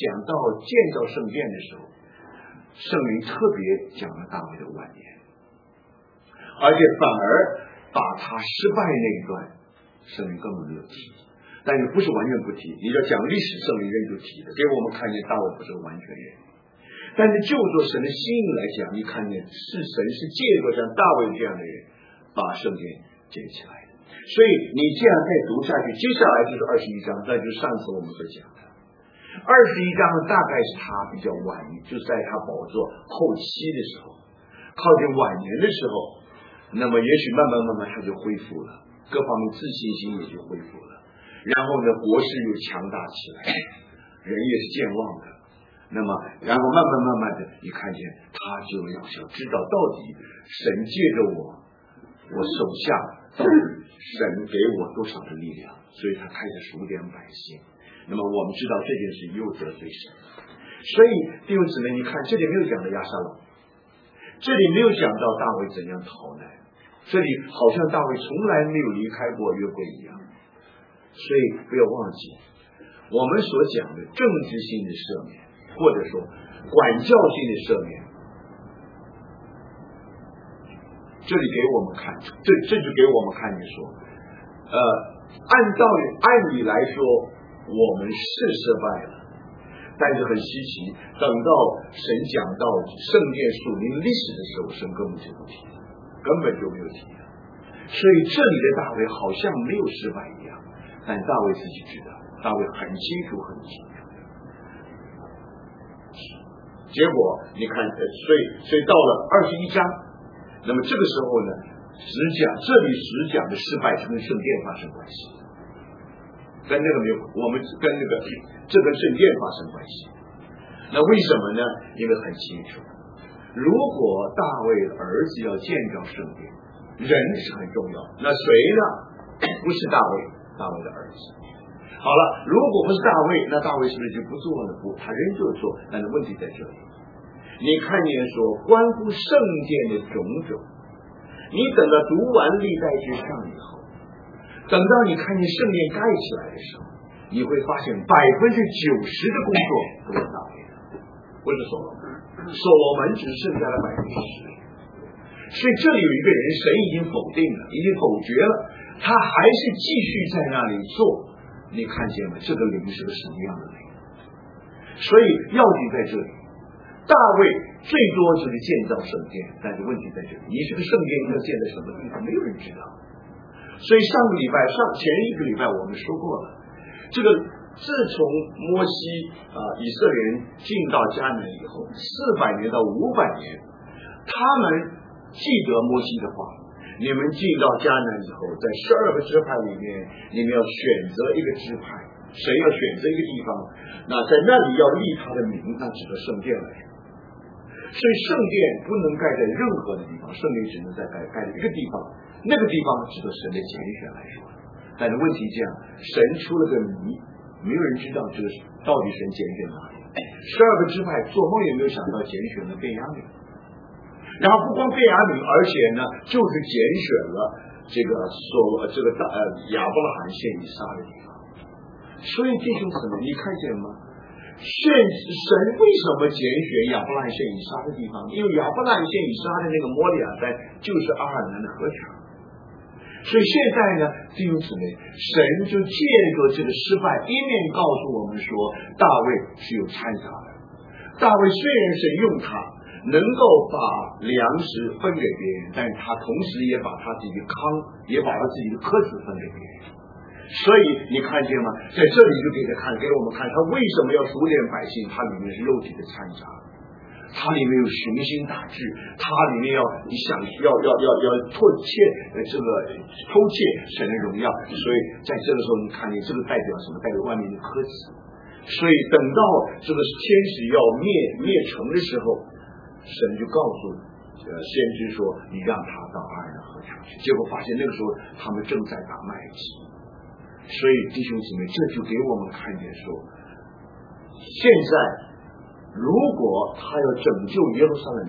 圣灵特别讲了大卫的晚年，而且反而把他失败那一段，圣灵根本没有提。但是不是完全不提？你要讲历史，圣灵仍旧提的，给我们看见大卫不是个完全人。但是就着神的心意来讲，你看见是神是借着像大卫这样的人把圣殿建起来的。所以你这样再读下去，接下来就是21章，那就是上次我们所讲的21章大概是他比较晚，就是在他宝座后期的时候，靠近晚年的时候，那么也许慢慢他就恢复了，各方面自信心也就恢复了，然后呢国势又强大起来，人也是健忘的。那么然后慢慢的你看见他就要想知道到底神借着我手下神给我多少的力量，所以他开始数点百姓。那么我们知道这件事又得罪神，所以弟兄姊妹，你看这里没有讲到亚沙龙，这里没有讲到大卫怎样逃难，这里好像大卫从来没有离开过约柜一样。所以不要忘记我们所讲的政治性的赦免，或者说管教性的赦免，这里给我们看，这就给我们看见说，按理来说我们是失败了，但是很稀奇，等到神讲到圣殿属灵历史的时候，神根本就不提，根本就没有提。所以这里的大卫好像没有失败一样，但大卫自己知道，大卫很清楚。结果你看，所以到了21章，那么这个时候呢，这里实讲的失败是跟圣殿发生关系，跟那个没有，我们跟那个这跟圣殿发生关系。那为什么呢？因为很清楚，如果大卫的儿子要建造圣殿，人是很重要，那谁呢？不是大卫的儿子。好了，如果不是大卫，那大卫是不是就不做了？不，他仍旧做。但是问题在这里，你看见说关乎圣殿的种种，你等到读完历代志上以后，等到你看见圣殿盖起来的时候，你会发现90%的工作都是大卫的，不是所罗门。所罗门只剩下了10%。所以这里有一个人，神已经否定了，已经否决了，他还是继续在那里做。你看见吗？这个灵是个什么样的灵？所以要紧在这里，大卫最多就是建造圣殿，但是问题在这里，你这个圣殿要建在什么地方，没有人知道。所以前一个礼拜我们说过了，这个自从摩西以色列人进到迦南以后，400年到500年，他们记得摩西的话，你们进到迦南以后，在12个支派里面，你们要选择一个支派，谁要选择一个地方，那在那里要立他的名，那指的圣殿来说。所以圣殿不能盖在任何的地方，圣殿只能在盖在一个地方，那个地方指的神的拣选来说。但是问题这样，神出了个谜，没有人知道这个到底神拣选哪里。12个支派做梦也没有想到拣选了便雅悯。然后不光便雅悯，而且呢，就是拣选了亚伯拉罕献以撒的地方。所以弟兄姊妹，你看见吗？神为什么拣选亚伯拉罕献以撒的地方？因为亚伯拉罕献以撒的那个摩利亚山就是阿尔南的河场。所以现在呢，弟兄姊妹，神就借着这个失败，一面告诉我们说，大卫是有掺杂的。大卫虽然是用他能够把粮食分给别人，但是他同时也把他自己的糠，也把他自己的鸽子分给别人。所以你看见吗？在这里就给我们看，他为什么要数点百姓？它里面是肉体的掺杂，它里面有雄心大志，它里面要偷窃神的荣耀。所以在这个时候，你看见这个代表什么？代表外面的鸽子。所以等到这个天使要灭城的时候，神就告诉先知说，你让他到阿尔南河场去。结果发现那个时候他们正在打麦子。所以弟兄姊妹，这就给我们看见说，现在如果他要拯救耶路撒冷城，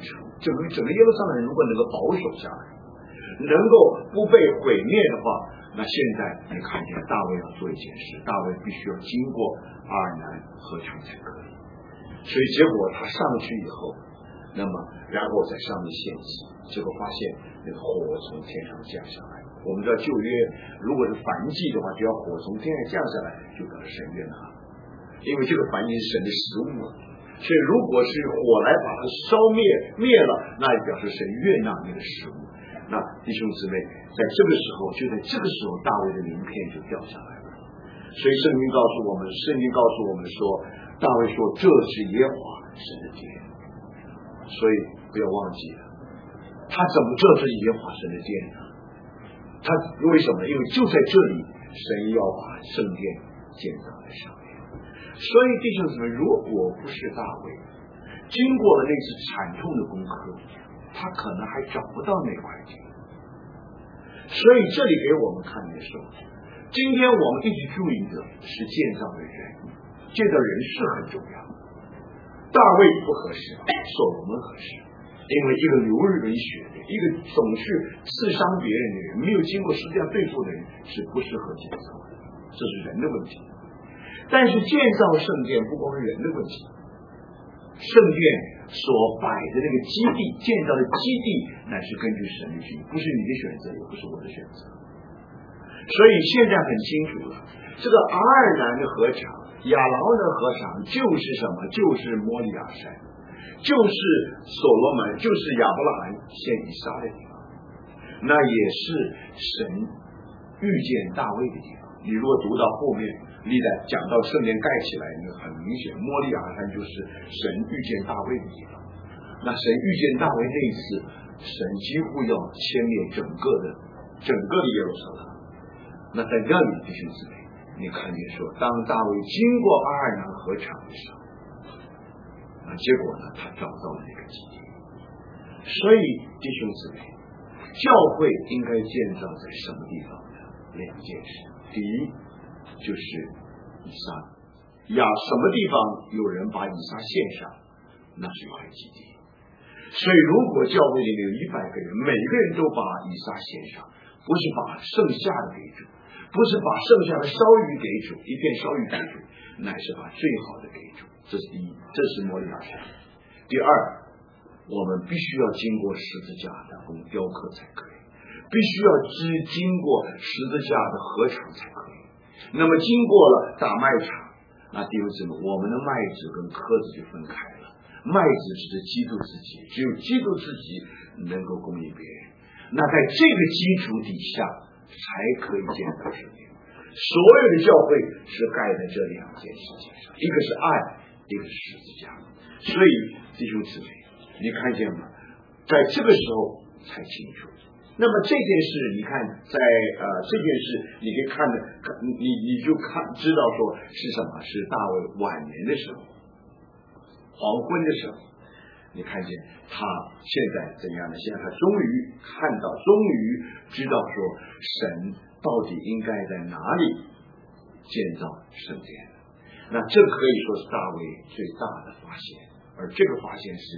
整个耶路撒冷如果能够保守下来，能够不被毁灭的话，那现在你看见大卫要做一件事，大卫必须要经过阿尔南河场才可以。所以结果他上去以后，那么然后在上面献祭，结果发现那个火从天上降下来。我们知道旧约如果是燔祭的话，只要火从天上降下来，就得了神悦纳，因为这个燔祭是神的食物嘛。所以如果是火来把它烧灭了，那就表示神悦纳那个食物。那弟兄姊妹，在这个时候，就在这个时候，大卫的名片就掉下来了。所以圣经告诉我们说，大卫说这是耶和华神的殿。所以不要忘记了，他怎么这是耶和华神的殿呢？他为什么？因为就在这里，神要把圣殿建造在上面。所以弟兄姊妹，如果不是大卫经过了那次惨痛的功课，他可能还找不到那块地。所以这里给我们看的时候，今天我们一直注意的是建造的人，建造人是很重要。大卫不合适，所罗门合适，因为一个流人血的，一个总是刺伤别人的人，没有经过实际上对付的人，是不适合建造的，这是人的问题。但是建造圣殿不光是人的问题，圣殿所摆的那个基地，建造的基地乃是根据神的旨意，不是你的选择，也不是我的选择。所以现在很清楚了，这个阿尔南的河场，亚劳的河场就是什么？就是摩利亚山，就是所罗门，就是亚伯拉罕献以撒的地方，那也是神遇见大卫的地方。你如果读到后面历代讲到圣殿盖起来，那很明显，摩利亚山就是神遇见大卫的地方。那神遇见大卫那一次，神几乎要歼灭整个的耶路撒冷。那在这里弟兄姊妹，你看见说，当大卫经过阿尔南河场的时候，那结果呢，他找到了那个基地。所以弟兄姊妹，教会应该建造在什么地方呢？两件事。第一就是以撒，什么地方有人把以撒献上，那是一块基地。所以如果教会里面有100个人，每个人都把以撒献上，不是把剩下的给主，不是把剩下的烧鱼给主，一片烧鱼给主，乃是把最好的给主。这是第一，这是摩利亚山。第二，我们必须要经过十字架的雕刻才可以，必须要经过十字架的合场才可以。那么经过了大麦场，那弟兄姊妹，我们的麦子跟颗子就分开了。麦子是指基督自己，只有基督自己能够供应别人。那在这个基础底下，才可以建造圣殿。所有的教会是盖在这两件事情上，一个是爱，一个是十字架。所以弟兄姊妹，你看见吗？在这个时候才清楚。那么这件事，你看在这件事，你可以看的，你就知道说是什么？是大卫晚年的时候，黄昏的时候，你看见他现在怎样呢？现在他终于看到，终于知道说神到底应该在哪里建造圣殿。那这可以说是大卫最大的发现，而这个发现是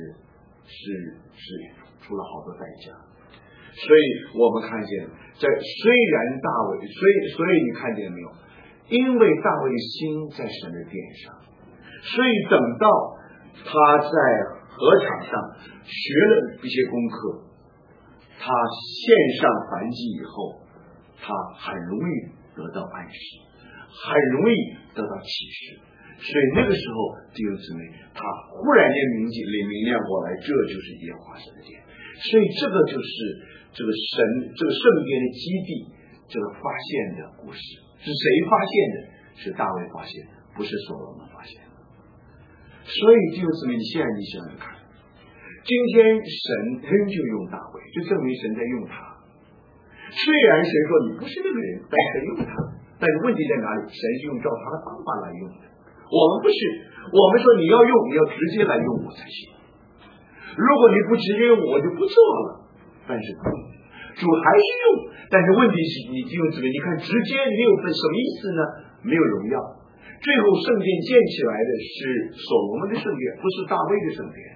出了好多代价。所以我们看见，虽然大卫，所以你看见没有？因为大卫的心在神的殿上，所以等到他在禾场上学了一些功课，他献上燔祭以后，他很容易得到暗示，很容易得到启示。所以那个时候弟兄姊妹，他忽然间明亮过来，这就是耶和华神的殿。所以这个就是这个圣殿的基地，这个发现的故事是谁发现的？是大卫发现，不是所罗门发现。所以弟兄姊妹，现在你想想看，今天神仍旧用大卫，就证明神在用他。虽然神说你不是那个人，但神用他，但是问题在哪里？神是用照他的方法来用的，我们不是。我们说你要用，你要直接来用我才行。如果你不直接用我就不做了。但是主还是用，但是问题是你弟兄姊妹，你看直接没有分什么意思呢？没有荣耀。最后圣殿建起来的是所罗门的圣殿，不是大卫的圣殿。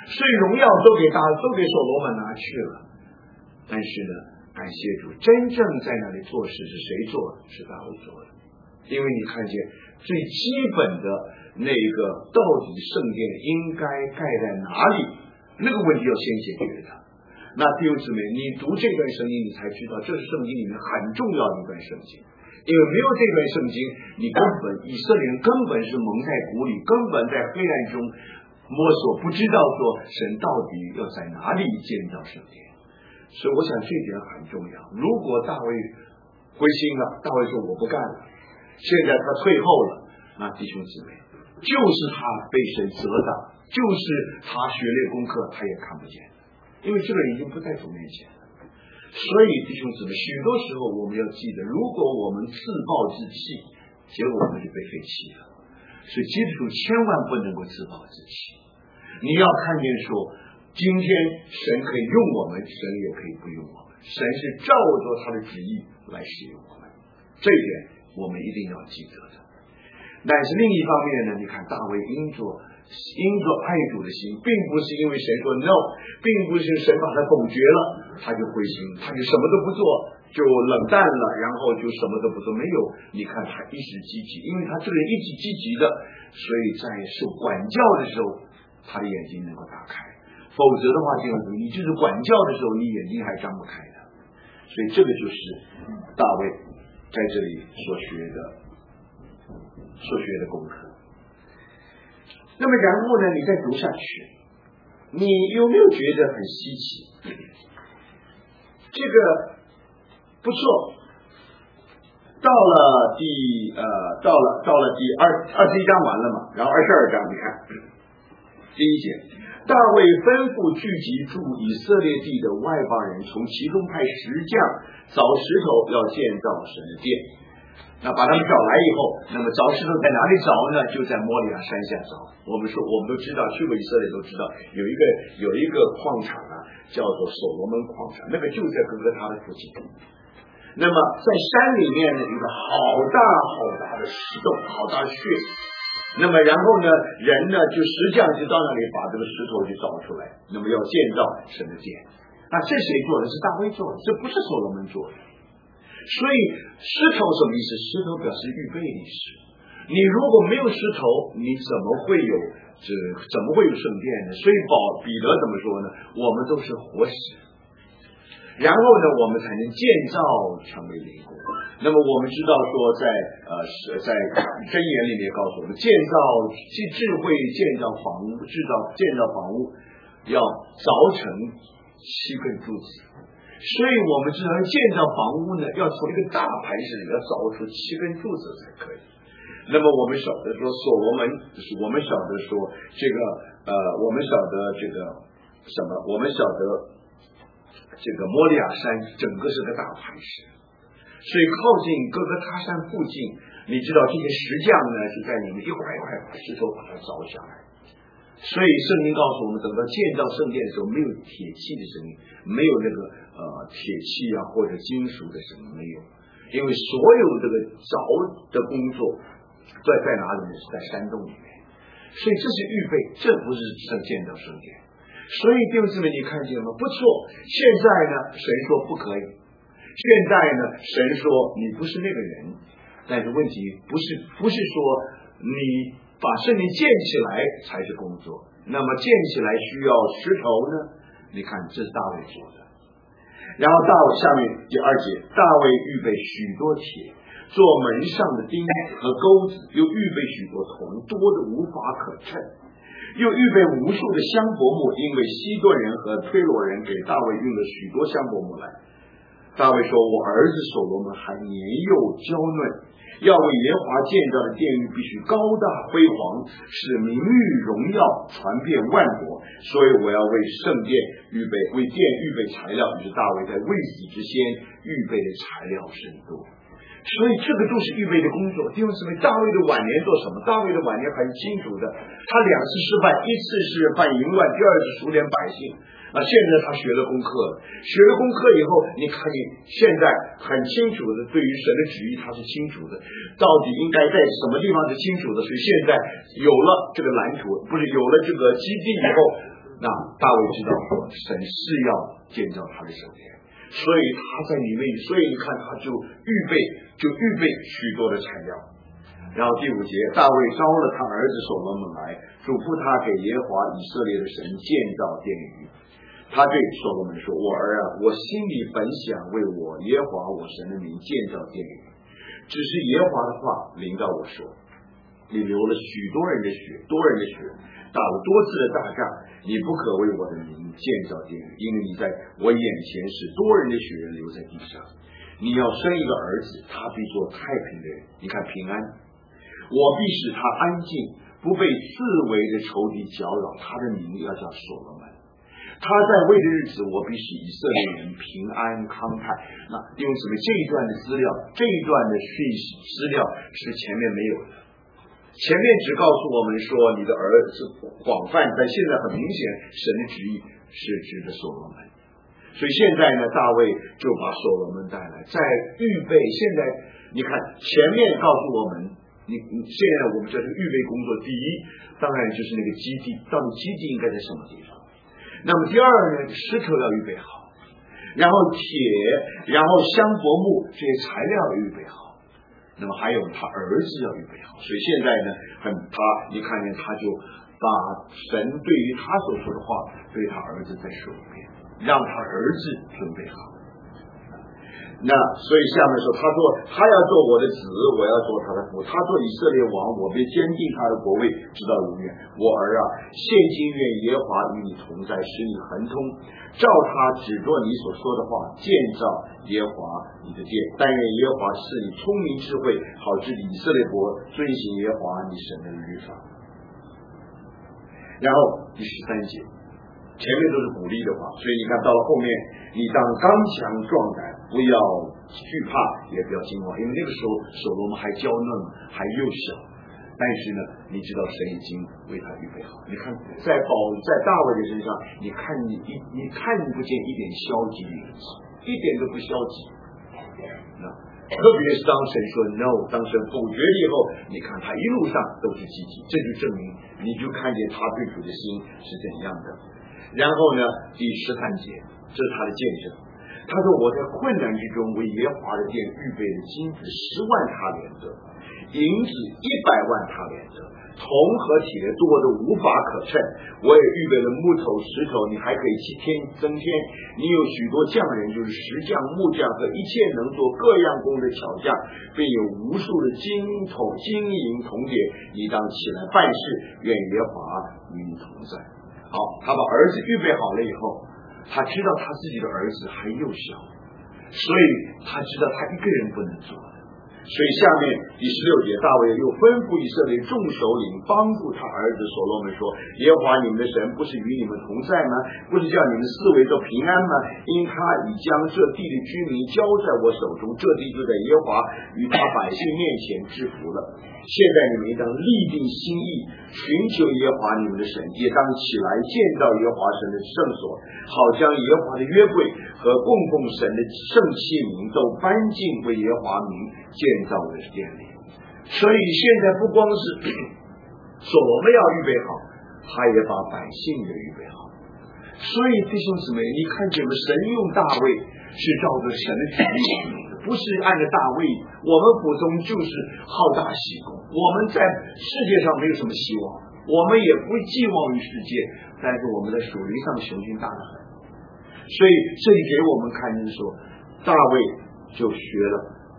所以荣耀都给所罗门拿去了。但是呢，感谢主，真正在那里做事是谁做的？是大卫做的。因为你看见最基本的那个到底圣殿应该盖在哪里，那个问题要先解决的。那弟兄姊妹，你读这段圣经，你才知道这是圣经里面很重要的一段圣经。因为没有这段圣经，以色列人根本是蒙在鼓里，根本在黑暗中摸索，不知道说神到底要在哪里建造圣殿。所以我想这一点很重要。如果大卫灰心了，大卫说我不干了，现在他退后了，那弟兄姊妹，就是他被神责打，就是他学练功课他也看不见，因为这个人已经不在主面前了。所以弟兄姊妹，许多时候我们要记得，如果我们自暴自弃，结果我们就被废弃了。所以基督徒千万不能够自暴自弃。你要看见说，今天神可以用我们，神也可以不用我们，神是照着他的旨意来使用我们，这一点我们一定要记得的。但是另一方面呢，你看大卫因着爱主的心，并不是因为神说 no， 并不是神把他否决了他就灰心，他就什么都不做，就冷淡了，然后就什么都不做。没有，你看他一直积极，因为他这个人一直积极的，所以在受管教的时候他的眼睛能够打开，否则的话你就是管教的时候你眼睛还张不开的。所以这个就是大卫在这里所学的功课。那么然后呢，你再读下去，你有没有觉得很稀奇？这个不错，到了第21章完了嘛，然后22章你看第一节，大卫吩咐聚集住以色列地的外邦人，从其中派石匠凿石头，要建造神的殿。那把他们找来以后，那么凿石头在哪里凿呢？就在摩利亚山下凿。我们都知道，去过以色列都知道，有一个矿场啊，叫做所罗门矿场，那个就在哥哥他的附近。那么在山里面呢，有个好大的石洞，好大的穴。那么然后呢，人呢就石匠就到那里把这个石头就凿出来，那么要建造神的殿。那这谁做的？是大卫做的，这不是所罗门做的。所以石头什么意思？石头表示预备的意思。你如果没有石头，你怎么会有圣殿呢？所以彼得怎么说呢？我们都是活石，然后呢，我们才能建造成为灵宫。那么我们知道说，在箴言里面告诉我们，智慧建造房屋，建造房屋要凿成7根柱子。所以我们知道建造房屋呢，要从一个大磐石里要凿出7根柱子才可以。那么我们晓得说所罗门，我们晓得说这个我们晓得这个什么？我们晓得这个摩利亚山整个是个大磐石，所以靠近哥哥他山附近，你知道这些石匠呢是在里面一块一块把石头把它凿下来。所以圣经告诉我们，等到建造圣殿的时候，没有铁器的声音，没有那个铁器啊或者金属的声音，没有，因为所有这个凿的工作在哪里呢？是在山洞里面。所以这是预备，这不是建造圣殿。所以弟兄姊妹，你看见了吗？不错，现在呢神说不可以，现在呢神说你不是那个人，但是问题不是说你把圣殿建起来才是工作，那么建起来需要石头呢？你看这是大卫做的。然后下面第2节，大卫预备许多铁做门上的钉和钩子，又预备许多铜，多的无法可称，又预备无数的香柏木，因为西顿人和推罗人给大卫运了许多香柏木来。大卫说，我儿子所罗门还年幼娇嫩，要为耶和华建造的殿宇必须高大辉煌，使名誉荣耀传遍万国，所以我要为圣殿为殿预备材料，就是大卫在未死之先预备的材料甚多。所以这个都是预备的工作。弟兄姊妹，大卫的晚年做什么？大卫的晚年很清楚的，他2次失败，一次是犯淫乱，第二是数点百姓。现在他学了功课以后，你看你现在很清楚的，对于神的旨意他是清楚的，到底应该在什么地方是清楚的。所以现在有了这个蓝图，不是有了这个基地以后， 那大卫知道说神是要建造他的圣殿，所以他在里面，所以你看他就预备许多的材料。然后第5节，大卫招了他儿子所罗门来，嘱咐他给耶和华以色列的神建造殿宇。他对所罗门说：我儿啊，我心里本想为我耶和华我神的名建造殿宇，只是耶和华的话临到我说，你流了许多人的血，打了多次的大仗，你不可为我的名建造殿宇，因为你在我眼前使多人的血流在地上。你要生一个儿子，他必做太平的人。你看平安，我必使他安静，不被四围的仇敌搅扰。他的名要叫所罗门。他在位的日子，我必使以色列人平安康泰。那因为什么？这一段的资料，这一段的资料是前面没有的。前面只告诉我们说你的儿子广泛，但现在很明显神的旨意是指的所罗门。所以现在呢，大卫就把所罗门带来，在预备。现在你看前面告诉我们，现在我们这是预备工作，第一当然就是那个基地，到底基地应该在什么地方。那么第二呢，石头要预备好，然后铁，然后香柏木这些材料要预备好，那么还有他儿子要预备好。所以现在呢，你看见他就把神对于他所说的话对他儿子再说一遍，让他儿子准备好。那所以下面说，他说他要做我的子，我要做他的父，他做以色列王，我必坚定他的国位直到永远。我儿啊，现今愿耶和华与你同在，使你亨通，照他指着你所说的话建造耶和华你的殿。但愿耶和华赐你聪明智慧，好治理以色列国，遵行耶和华你神的律法。然后第13节，前面都是鼓励的话，所以你看到了后面，你当刚强壮胆，不要惧怕，也不要惊慌，因为那个时候所罗门还娇嫩，还幼小。但是呢，你知道神已经为他预备好。你看在大卫的身上，你看不见一点消极的影子，一点都不消极。特别是当神说 no， 当神否决了以后，你看他一路上都是积极，这就证明你就看见他对主的心是怎样的。然后呢，第13节，这是他的见证。他说我在困难之中为耶和华的殿预备了金子10万他连得，银子100万他连得，铜和铁多得无法可称。我也预备了木头石头，你还可以增添。你有许多匠人，就是石匠木匠和一切能做各样工的巧匠，并有无数的金银铜铁，你当起来办事，愿耶和华与你同在。好，他把儿子预备好了以后，他知道他自己的儿子还幼小，所以他知道他一个人不能做的。所以下面第16节，大卫又吩咐以色列众首领帮助他儿子所罗门说：耶和华你们的神不是与你们同在吗？不是叫你们四围都平安吗？因他已将这地的居民交在我手中，这地就在耶和华与他百姓面前制服了。现在你们应当立定心意，寻求耶和华你们的神，也当起来建造耶和华神的圣所，好将耶和华的约柜和供奉神的圣器皿都搬进为耶和华名建造的殿里。所以现在不光是所罗门要预备好，他也把百姓也预备好。所以弟兄姊妹，你看见吗？神用大卫是照着神的旨意，不是按照大卫。我们普通就是好大喜功，我们在世界上没有什么希望，我们也不寄望于世界，但是我们在属灵上雄心大得很。所以这里给我们看见说，大卫就学了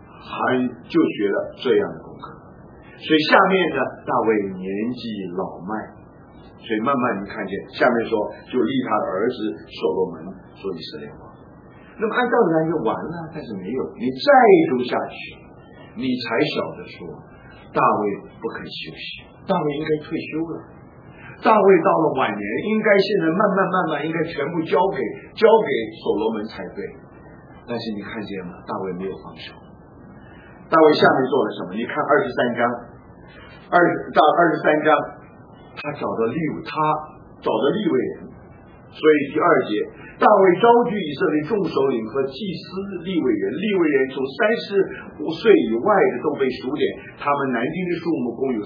这样的功课。所以下面呢，大卫年纪老迈，所以慢慢你看见下面说，就立他的儿子所罗门做以色列王。那么按道理来就完了，但是没有，你再读下去，你才晓得说，大卫不肯休息，大卫应该退休了。大卫到了晚年，应该现在慢慢应该全部交给所罗门才对。但是你看见吗？大卫没有放手。大卫下面做了什么？你看23章，他找到利未人， 所以第2节，大卫招聚以色列众首领和祭司利未人，利未人从35岁以外的都被数点，他们男丁的数目共有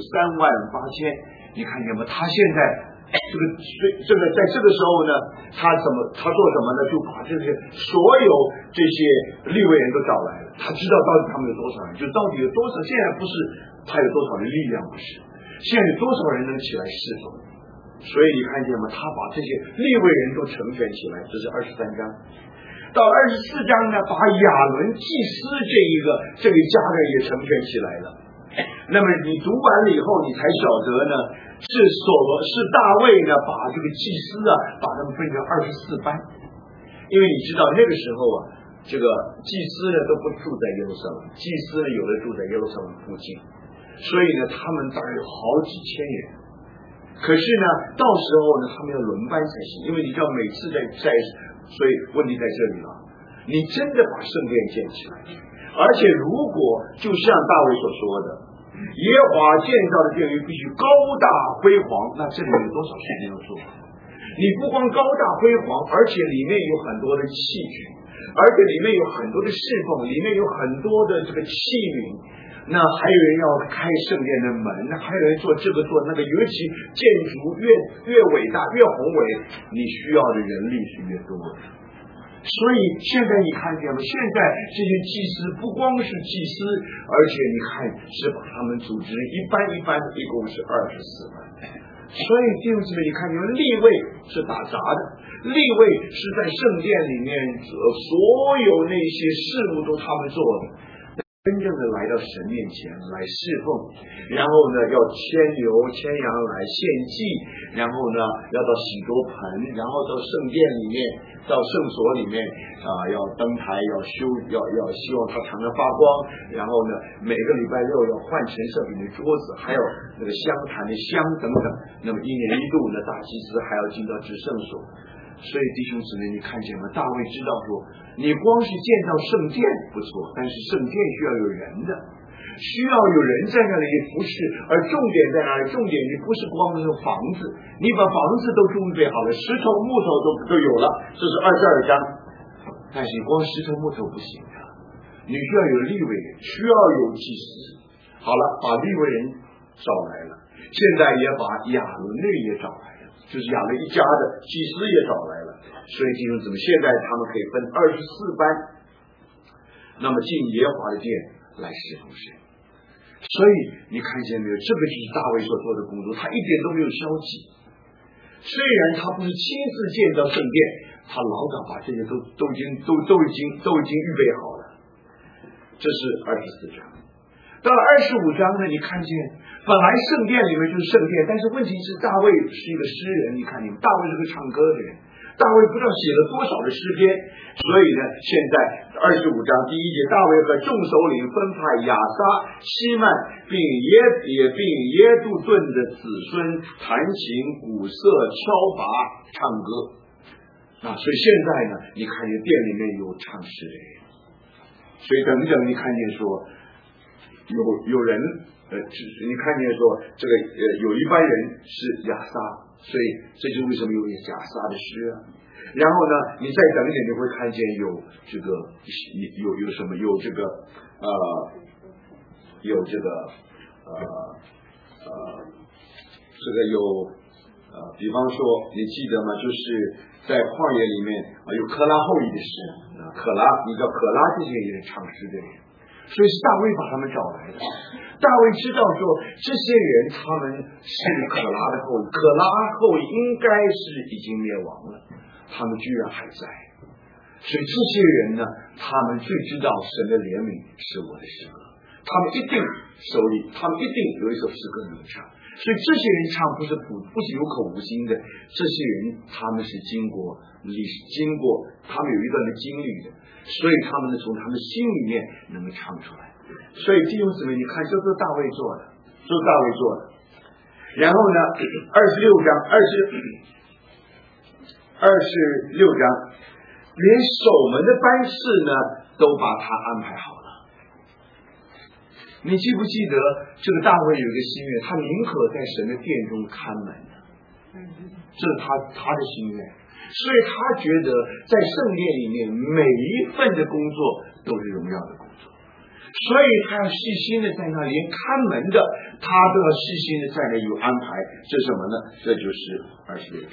38000。你看见吗？他现在这个在这个时候呢，他做什么呢？就把这些所有这些利未人都找来了，他知道到底他们有多少人，就到底有多少。现在不是他有多少的力量，不是，现在有多少人能起来侍奉。所以你看见吗？他把这些利未人都成全起来，这是23章。到24章呢，把亚伦祭司这个家人也成全起来了。那么你读完了以后，你才晓得呢，是大卫呢把这个祭司啊，把他们分成24班，因为你知道那个时候啊，这个祭司呢都不住在耶路撒冷，祭司呢有的住在耶路撒冷附近，所以呢他们大概有好几千人。可是呢，到时候呢，他们要轮班才行，因为你知道每次在，所以问题在这里了。你真的把圣殿建起来，而且如果就像大卫所说的，耶和华建造的殿宇必须高大辉煌，那这里有多少事情要做？你不光高大辉煌，而且里面有很多的器具，而且里面有很多的侍奉，里面有很多的这个器皿。那还有人要开圣殿的门，那还有人做这个做那个，尤其建筑越伟大越宏伟，你需要的人力是越多的。所以现在你看见吗？现在这些祭司不光是祭司，而且你看是把他们组织一班一班的，一共是24班。所以弟兄姊妹，你看见利未是打杂的，利未是在圣殿里面所有那些事物都他们做的。真正的来到神面前来侍奉，然后呢要牵牛牵羊来献祭，然后呢要到洗濯盆，然后到圣殿里面，到圣所里面要登台，要希望它常常发光，然后呢每个礼拜6要换陈设饼的桌子，还有那个香坛的香等等。那么1年1度呢，大祭司还要进到至圣所。所以弟兄姊妹，你看见吗？大卫知道说，你光是建造圣殿不错，但是圣殿需要有人的，需要有人在那里服侍，而重点在哪里？重点你不是光是房子，你把房子都准备好了，石头木头都有了，这是22章。但是你光石头木头不行的，你需要有利未人，需要有祭司。好了，把利未人找来了，现在也把亚伦那也找来了，就是亚伦一家的祭司也找来了。所以弟兄姊妹，现在他们可以分24班，那么进耶和华的殿来侍奉神。所以你看见没有？这个就是大卫所做的工作，他一点都没有消极。虽然他不是亲自建造圣殿，他老早把这些都已经预备好了。这是24章。到了25章呢，你看见本来圣殿里面就是圣殿，但是问题是大卫是一个诗人，你看大卫是个唱歌的人，大卫不知道写了多少的诗篇，所以呢，现在25章第1节，大卫和众首领分派亚撒、希曼并耶杜顿的子孙弹琴、鼓瑟、敲拔、唱歌。所以现在呢，你看见殿里面有唱诗的人，所以等等，你看见说有人你看见说这个有一般人是亚撒，所以这就为什么有亚撒的诗啊。然后呢，你再等一点，你会看见有这个有什么有这个比方说你记得吗？就是在旷野里面有可拉后裔的诗，你知道可拉这些也是唱诗的人，所以是大卫把他们找来的。大卫知道说这些人他们是可拉的后裔，可拉后裔应该是已经灭亡了，他们居然还在。所以这些人呢，他们最知道神的怜悯是我的诗歌，他们一定他们一定有一首诗歌能唱。所以这些人唱不是有口无心的，这些人他们是经过他们有一段的经历的，所以他们从他们心里面能够唱出来。所以弟兄姊妹，你看，这都是大卫做的。然后呢，26章，连守门的班士呢，都把他安排好了。你记不记得这个大卫有一个心愿，他宁可在神的殿中看门的，这是他的心愿。 所以他觉得在圣殿里面每一份的工作都是荣耀的工作，所以他要细心的在那，连看门的他都要细心的在那有安排。这是什么呢？这就是26章。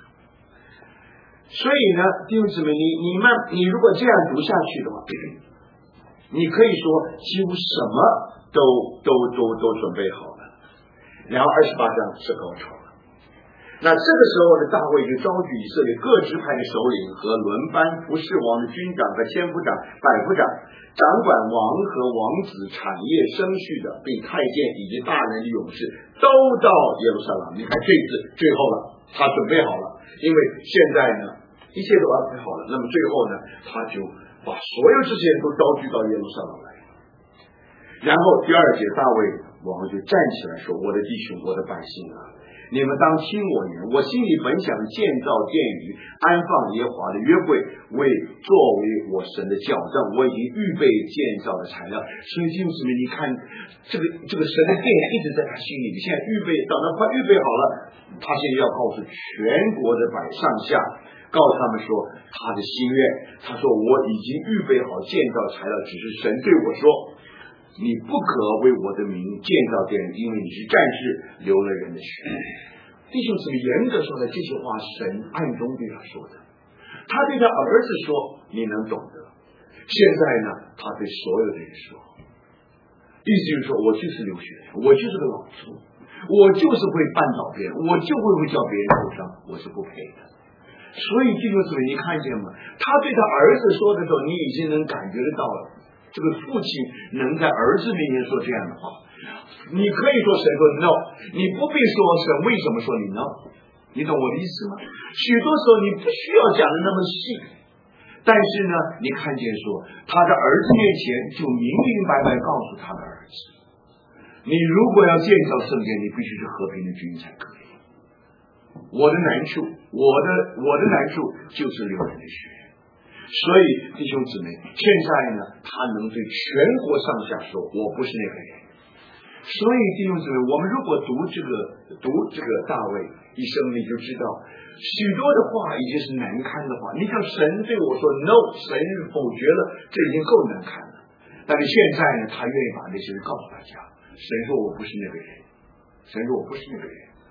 所以呢，弟兄姊妹，你如果这样读下去的话，你可以说几乎什么都准备好了。然后28章是高潮了。那这个时候呢，大卫就召集以色列各支派的首领和轮班服侍王的军长和千夫长、百夫长，掌管王和王子产业生育的，并太监以及大人的勇士都到耶路撒冷。你看这次最后了，他准备好了，因为现在呢一切都安排好了，那么最后呢他就把所有这些人都招聚到耶路撒冷来。然后第2节，大卫王就站起来说：“我的弟兄，我的百姓啊，你们当听我言。我心里本想建造殿宇，安放耶和华的约柜，作为我神的教证。我已经预备建造的材料。”所以弟兄姊妹，你看这个神的殿一直在他心里，现在等到快预备好了，他现在要告诉全国的上下，告诉他们说他的心愿。他说：“我已经预备好建造材料，只是神对我说，你不可为我的名建造殿宇，因为你是战士，流了人的血。”弟兄姊妹，严格说的，这些话神暗中对他说的，他对他儿子说：“你能懂得。”现在呢，他对所有的人说，意思就是说，我就是流血，我就是个老粗，我就是会绊倒别人，我就会叫别人受伤，我是不配的。所以弟兄姊妹，你看见吗？他对他儿子说的时候，你已经能感觉得到了。这个父亲能在儿子面前说这样的话，你可以说神说 no， 你不必说神为什么说你 no， 你懂我的意思吗？许多时候你不需要讲的那么细，但是呢，你看见说他在儿子面前就明明白白告诉他的儿子，你如果要建造圣殿，你必须是和平的君才可以。我的难处，我的难处就是流人的血。所以弟兄姊妹，现在呢，他能对全国上下说，我不是那个人。所以弟兄姊妹，我们如果读这个大卫一生，你就知道许多的话已经是难堪的话。你看神对我说 no， 神否决了，这已经够难堪了。但是现在呢，他愿意把那些人告诉大家，神说我不是那个人，神说我不是那个人。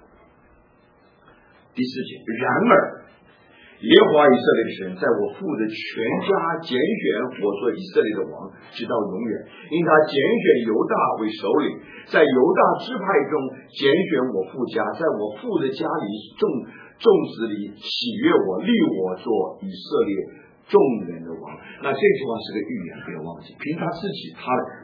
第4节，然而耶和华以色列的神在我父的全家拣选我做以色列的王，直到永远。因他拣选犹大为首领，在犹大支派中拣选我父家，在我父的家里众子里喜悦我，立我做以色列众人的王。那这句话是个预言，不要忘记。凭他的自己，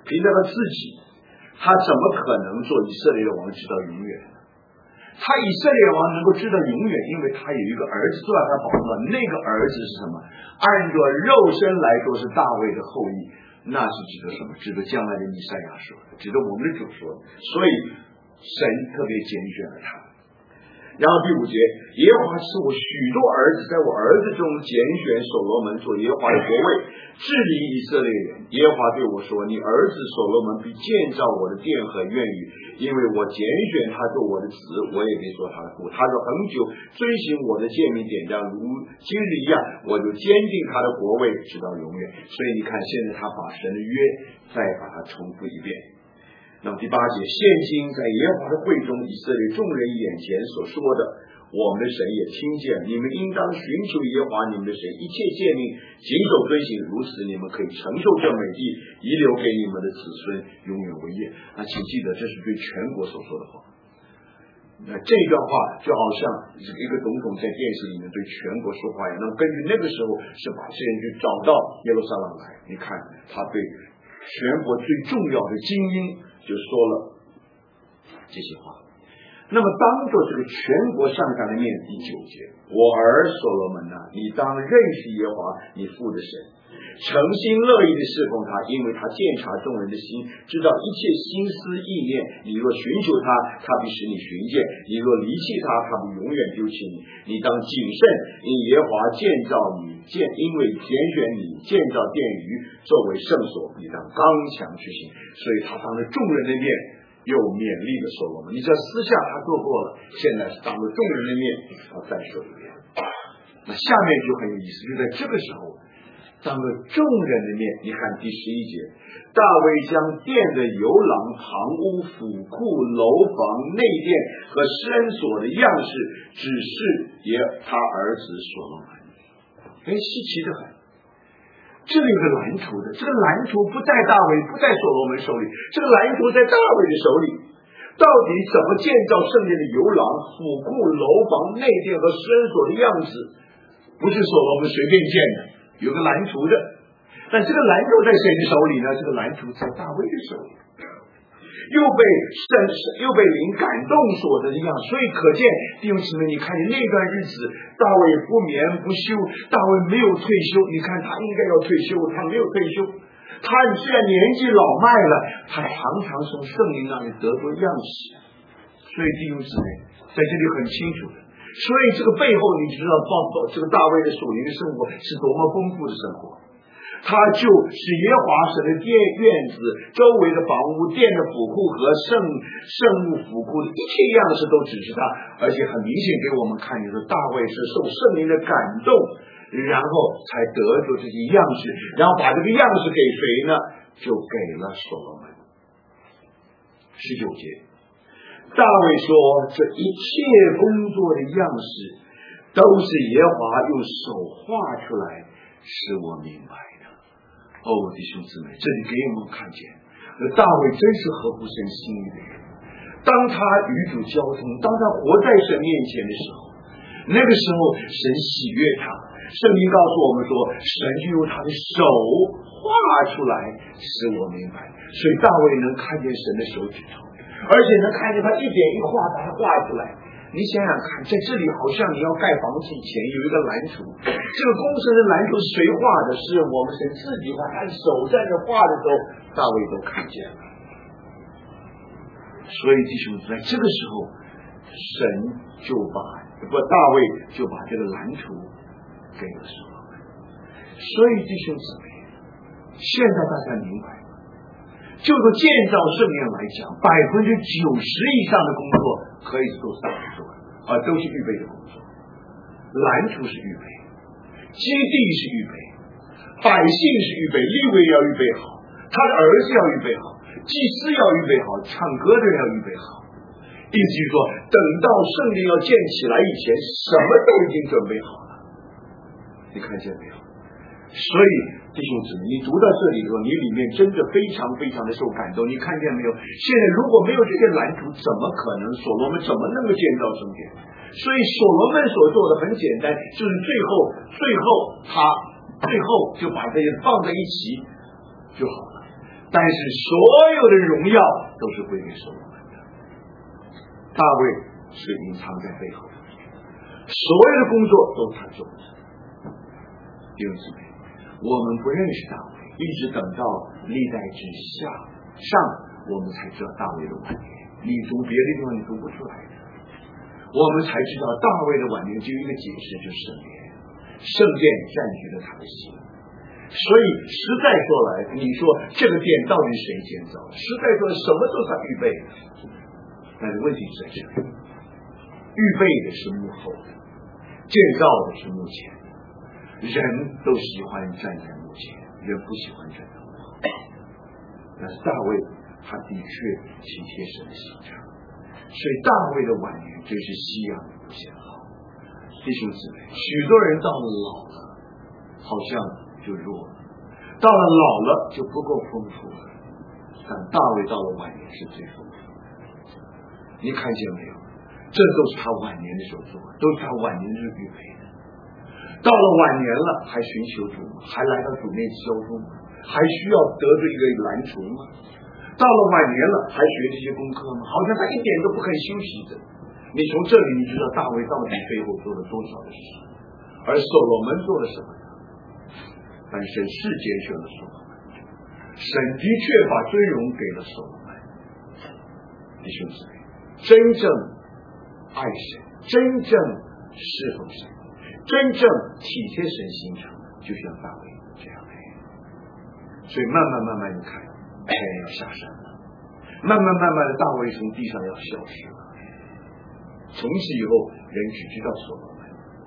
他怎么可能做以色列的王直到永远？他以色列王能够知道永远，因为他有一个儿子坐在他宝座上，那个儿子是什么？按照肉身来说是大卫的后裔，那是指的什么？指的将来的弥赛亚说的，指的我们的主说的。所以神特别拣选了他。然后第5节，耶和华赐我许多儿子，在我儿子中拣选所罗门做耶和华的国位，治理以色列人。耶和华对我说：“你儿子所罗门必建造我的殿和院宇，因为我拣选他做我的子，我也必做他的父。他说恒久遵行我的诫命典章，如今日一样，我就坚定他的国位直到永远。”所以你看，现在他把神的约再把它重复一遍。那么第8节，现今在耶和华的会中，以色列众人眼前所说的，我们的神也听见。你们应当寻求耶和华你们的神，一切诫命谨守遵行，如此你们可以承受这美地，遗留给你们的子孙，永远为业。那请记得，这是对全国所说的话。那这段话就好像一个总统在电视里面对全国说话一样。那么根据那个时候是把这些人去找到耶路撒冷来，你看他对全国最重要的精英就说了这些话。那么当着这个全国上下的面，第9节，我儿所罗门啊，你当认识耶和华你父的神，诚心乐意的侍奉他，因为他鉴察众人的心，知道一切心思意念。你若寻求他，他必使你寻见；你若离弃他，他必永远丢弃你。你当谨慎，因耶和华建造你，因为拣选你建造殿宇作为圣所，必当刚强去行。所以他当着众人的面又勉励了所罗门。你知道私下他做过了，现在是当着众人的面再说一遍。 那下面就很有意思，就在这个时候，当着众人的面，你看第11节，大卫将殿的游廊、堂屋、府库、楼房、内殿和深所的样式指示也他儿子所罗门。稀奇的很，这里有个蓝图的，这个蓝图不在大卫，不在所罗门手里，这个蓝图在大卫的手里。到底怎么建造圣殿的游廊、府库、楼房、内殿和深所的样子，不是所罗门随便建的，有个蓝图的。但这个蓝图在谁的手里呢？这个蓝图在大卫的手里，又被灵感动所的样，所以可见弟兄姊妹，你看见那段日子，大卫不眠不休，大卫没有退休。你看他应该要退休，他没有退休。他虽然年纪老迈了，他常常从圣灵那里得着样式。所以弟兄姊妹，在这里很清楚的。所以这个背后，你知道这个大卫的属灵的生活是多么丰富的生活。他就是耶和华神的院子周围的房屋、殿的府库和圣物府库的一切样式都指示他，而且很明显给我们看见说，大卫是受圣灵的感动，然后才得着这些样式，然后把这个样式给谁呢？就给了所罗门。19节，大卫说，这一切工作的样式都是耶和华用手画出来，使我明白的。弟兄姊妹，这里给我们看见大卫真是合乎神心意的人。当他与主交通，当他活在神面前的时候，那个时候神喜悦他。圣经告诉我们说，神就用他的手画出来，使我明白。所以大卫能看见神的手指头，而且能看见他一点一画把它画出来。你想想看，在这里好像你要盖房子以前有一个蓝图，这个工程的蓝图是谁画的？是我们神自己画，他手在这画的时候，大卫都看见了。所以弟兄在这个时候，神大卫就把这个蓝图给了所罗门。所以弟兄姊妹，现在大家明白吗？就说建造圣殿来讲，90%以上的工作可以做大卫做的，都是预备的工作。蓝图是预备，基地是预备，百姓是预备，利未要预备好，他的儿子要预备好，祭司要预备好，唱歌的人要预备好。意思就是说，等到圣殿要建起来以前，什么都已经准备好了。你看见没有？所以弟兄姊妹，你读到这里的时候，你里面真的非常非常的受感动。你看见没有？现在如果没有这些蓝图，怎么可能所罗门怎么能够建造圣殿？所以所罗门所做的很简单，就是最后就把这些放在一起就好了。但是所有的荣耀都是归给所罗门的，大卫是隐藏在背后的，所有的工作都是他做的。弟兄姊妹，我们不认识大卫，一直等到历代之上，我们才知道大卫的晚年。你读别的地方你读不出来的，我们才知道大卫的晚年就一个解释，就是圣殿占据了他的心。所以实在说来，你说这个殿到底谁建造？实在说什么都是他预备的，但是问题是在这里，预备的是幕后的，建造的是幕前的。人都喜欢站在幕前，人不喜欢站在幕后。但是大卫他的确体贴神的心肠，所以大卫的晚年真是夕阳无限好。弟兄姊妹，许多人到了老了，好像就弱了，到了老了就不够丰富了，但大卫到了晚年是最丰富的。你看见没有？这都是他晚年的时候做的，都是他晚年日预备的。到了晚年了，还寻求主吗？还来到主面交通吗？还需要得着一个蓝图吗？到了晚年了，还学这些功课吗？好像他一点都不肯休息的。你从这里你知道大卫到底背后做了多少的事，而所罗门做了什么呢？但神是拣选了所罗门，神的确把尊荣给了所罗门。弟兄姊妹，真正爱神，真正侍奉神，真正体贴神心肠，就像大卫这样的人。所以慢慢你看，天要下山了，慢慢的大卫从地上要消失了。从此以后，人只知道所罗门，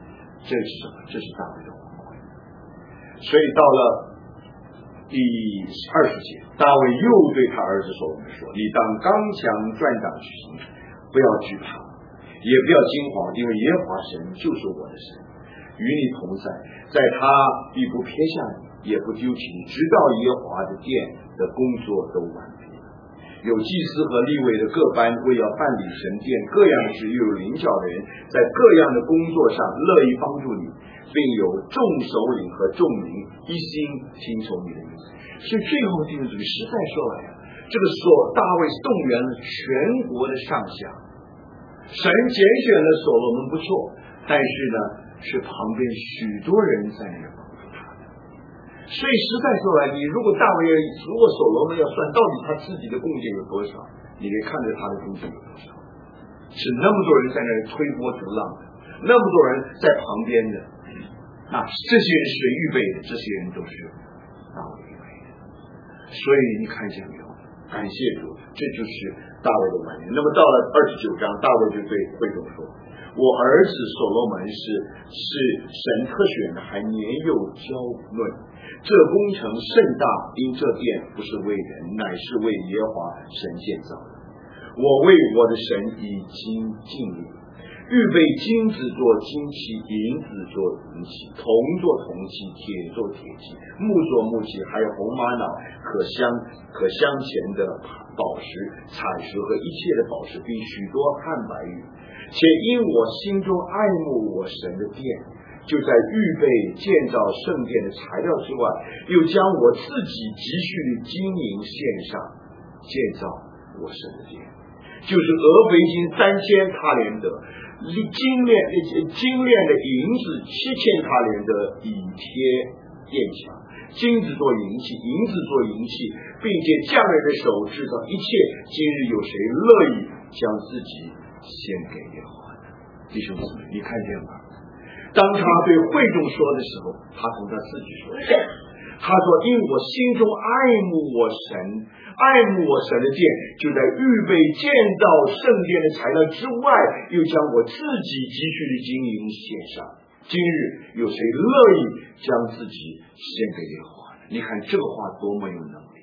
这是什么？这是大卫的皇冠。所以到了第20节，大卫又对他儿子所罗门说：“你当刚强壮胆去行，不要惧怕，也不要惊慌，因为耶和华神就是我的神，与你同在，在他必不撇下你，也不丢弃你，直到耶和华的殿的工作都完毕。有祭司和利未的各班，为要办理神殿各样的事，又有领教的人在各样的工作上乐意帮助你，并有众首领和众民一心听从你的意思。”所以最后弟兄姊妹，实在说来这个大卫动员了全国的上下，神拣选了所罗门不错，但是呢，是旁边许多人在那帮助他的。所以实在说来，你如果所罗门要算到底他自己的贡献有多少，你可以看着他的贡献有多少，是那么多人在那推波助浪的，那么多人在旁边的，那这些人谁预备的？这些人都是大卫预备的。所以你看见没有？感谢主，这就是大卫的晚年。那么到了29章，大卫就对会众说：“我儿子所罗门是神特选的，还年幼娇嫩。这工程甚大，因这殿不是为人，乃是为耶和华神建造的。我为我的神已经尽力，预备金子做金器，银子做银器，铜做铜器，铁做铁器，木做木器，还有红玛瑙、可镶嵌的宝石、彩石和一切的宝石，并许多汉白玉。且因我心中爱慕我神的殿，就在预备建造圣殿的材料之外，又将我自己积蓄的金银献上，建造我神的殿，就是俄斐金3000塔连得，精炼的银子7000塔连得，以贴殿墙，金子做银器，银子做银器，并且匠人的手制造一切。今日有谁乐意将自己献给耶和华呢？弟兄姊妹，你看见吗？当他对会众说的时候，他从他自己说，他说：“因我心中爱慕我神的殿，就在预备建造圣殿的材料之外，又将我自己积蓄的金银献上。今日有谁乐意将自己献给耶和华呢？”你看这个话多么有能力！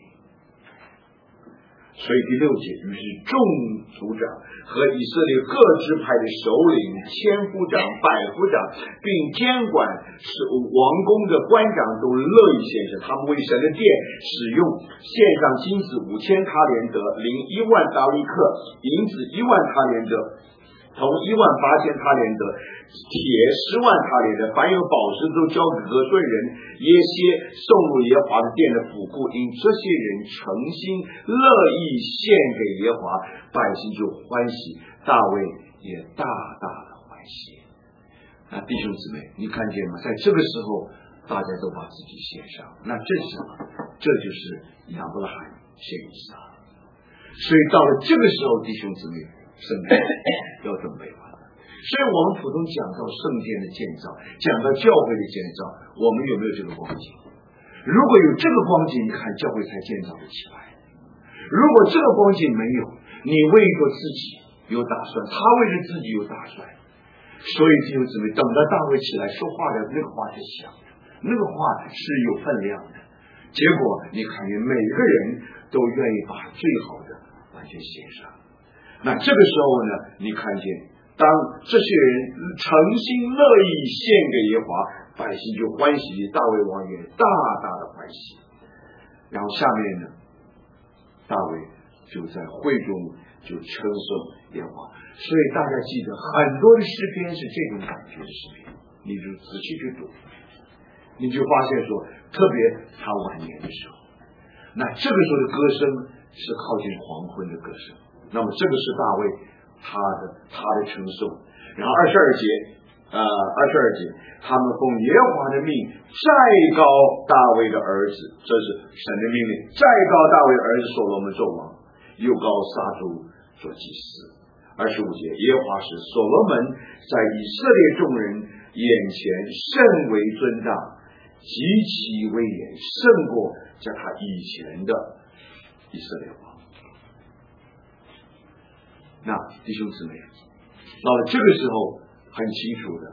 所以第6节，于是众族长和以色列各支派的首领、千夫长、百夫长，并监管王宫的官长都乐意献上，他们为神的殿使用献上金子5000塔连得，银1万达利克，银子1万塔连得，铜18000塔连得，铁10万塔连得，凡有宝石都交给和顺人耶歇送入耶和华的殿的府库，因这些人诚心乐意献给耶和华，百姓就欢喜，大卫也大大的欢喜。弟兄姊妹，你看见吗？在这个时候大家都把自己献上，那这是什么？这就是亚伯拉罕献以撒。所以到了这个时候，弟兄姊妹，圣殿要准备完了。所以我们普通讲到圣殿的建造，讲到教会的建造，我们有没有这个光景？如果有这个光景，你看教会才建造得起来。如果这个光景没有，你为着自己有打算，他为着自己有打算，所以弟兄姊妹，等到大卫起来说话的那个话是响的，那个话是有分量的。结果你看见每个人都愿意把最好的完全献上。那这个时候呢，你看见当这些人诚心乐意献给耶和华，百姓就欢喜，大卫王也大大的欢喜。然后下面呢，大卫就在会中就称颂耶和华。所以大家记得很多的诗篇是这种感觉的诗篇，你就仔细去读，你就发现说，特别他晚年的时候，那这个时候的歌声是靠近黄昏的歌声。那么这个是大卫他的称颂。然后22节，他们奉耶和华的命再高大卫的儿子，这是神的命令，再高大卫的儿子所罗门做王，又高撒督做祭司。25节，耶和华使所罗门在以色列众人眼前甚为尊大，极其威严，胜过在他以前的以色列王。那弟兄姊妹，到了这个时候，很清楚的，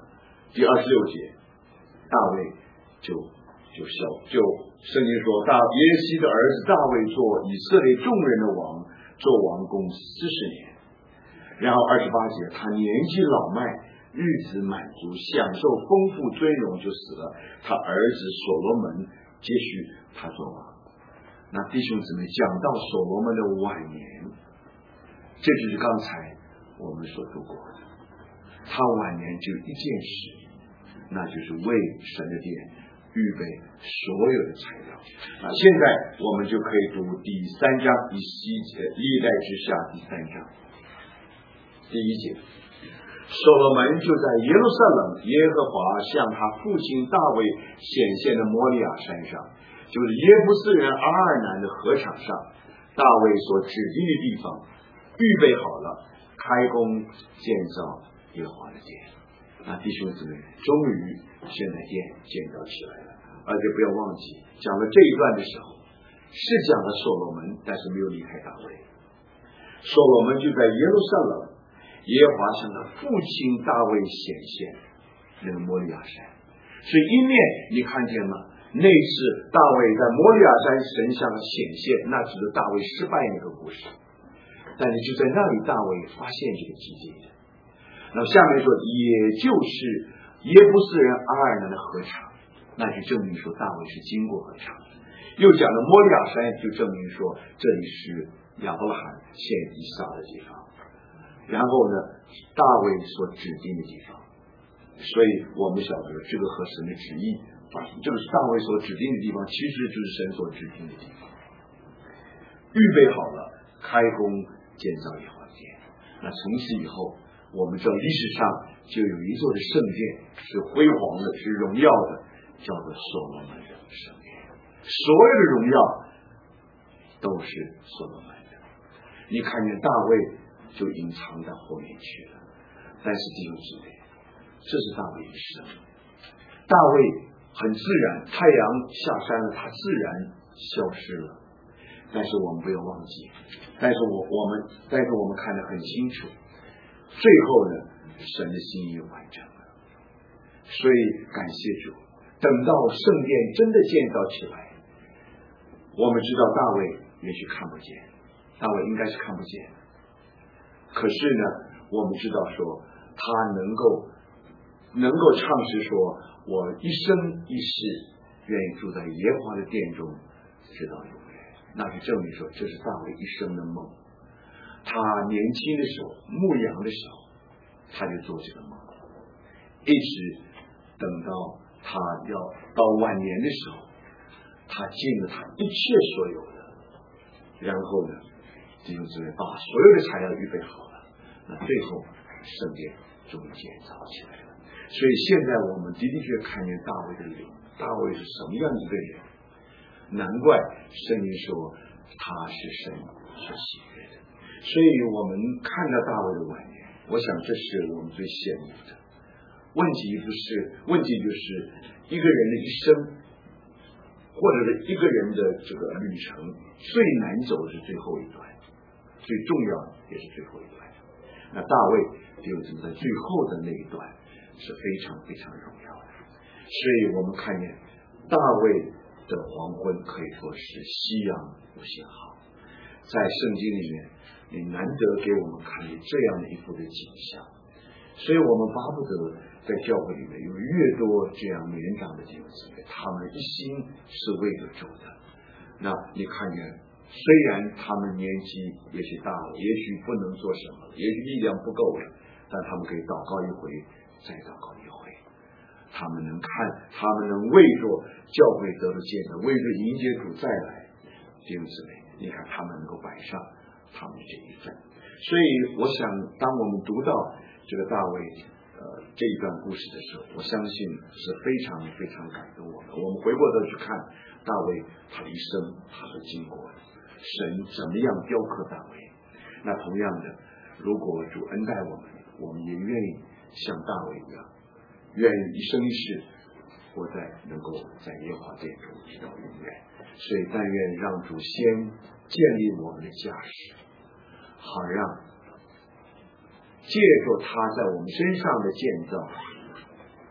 第26节，大卫就圣经说，耶西的儿子大卫做以色列众人的王，做王宫40年。然后28节，他年纪老迈，日子满足，享受丰富尊荣，就死了。他儿子所罗门接续他做王。那弟兄姊妹，讲到所罗门的晚年，这就是刚才我们所读过的。他晚年只有一件事，那就是为神的殿预备所有的材料。现在我们就可以读第3章，历代之下第3章第1节。所罗门就在耶路撒冷耶和华向他父亲大卫显现的摩利亚山上，就是耶布斯人阿尔南的河场上，大卫所指定的地方预备好了，开工建造耶和华的殿。弟兄姊妹，终于现在殿建造起来了。而且不要忘记，讲了这一段的时候是讲了所罗门，但是没有离开大卫。所罗门就在耶路撒冷耶和华向他父亲大卫显现那个摩利亚山。所以一面你看见吗？那次大卫在摩利亚山神向他显现，那只是大卫失败那个故事。但是就在那里大卫发现这个基地的。那么下面说，也就是耶布斯人阿尔南的河场，那就证明说大卫是经过河场。又讲了摩利亚山，就证明说这里是亚伯拉罕献以撒的地方。然后呢，大卫所指定的地方。所以我们晓得这个和神的旨意发生，这个是大卫所指定的地方，其实就是神所指定的地方。预备好了，开工建造耶和华殿。那从此以后，我们知道历史上就有一座的圣殿，是辉煌的，是荣耀的，叫做所罗门的圣殿。所有的荣耀都是所罗门的。你看见大卫就隐藏在后面去了，但是弟兄姊妹，这是大卫一生。大卫很自然，太阳下山了，他自然消失了。但是我们不要忘记，但是我们看得很清楚，最后呢，神的心意完成了。所以感谢主，等到圣殿真的建造起来，我们知道大卫也许看不见，大卫应该是看不见，可是呢，我们知道说他能够唱诗说，我一生一世愿意住在耶和华的殿中，直到永远。那就证明说这是大卫一生的梦。他年轻的时候，牧羊的时候，他就做这个梦，一直等到他要到晚年的时候，他尽了他一切所有的，然后呢，弟兄姊妹把所有的材料预备好了，那最后圣殿终于建造起来了。所以现在我们的确看见大卫的灵，大卫是什么样一个人？难怪圣经说他是神所喜悦的。所以我们看到大卫的晚年，我想这是我们最羡慕的。问题就是一个人的一生，或者是一个人的这个旅程，最难走的是最后一段，最重要的也是最后一段。那大卫就是在最后的那一段是非常非常重要的。所以我们看见大卫的黄昏可以说是夕阳有些好，在圣经里面你难得给我们看见这样的一幅的景象。所以我们巴不得在教会里面有越多这样年长的弟兄姊妹，他们一心是为了主的。那你看见虽然他们年纪也许大了，也许不能做什么了，也许力量不够了，但他们可以祷告一回再祷告一回，他们能为着教会得到建设，为着迎接主再来，弟兄姊妹，你看他们能够摆上他们这一份。所以我想当我们读到这个大卫这一段故事的时候，我相信是非常非常感动我们。我们回过头去看大卫他的一生，他的经过，神怎么样雕刻大卫。那同样的，如果主恩待我们也愿意像大卫一样，愿意一生一世活在能够在耶和华殿中直到永远。所以但愿让主先建立我们的家室，好让借着他在我们身上的建造，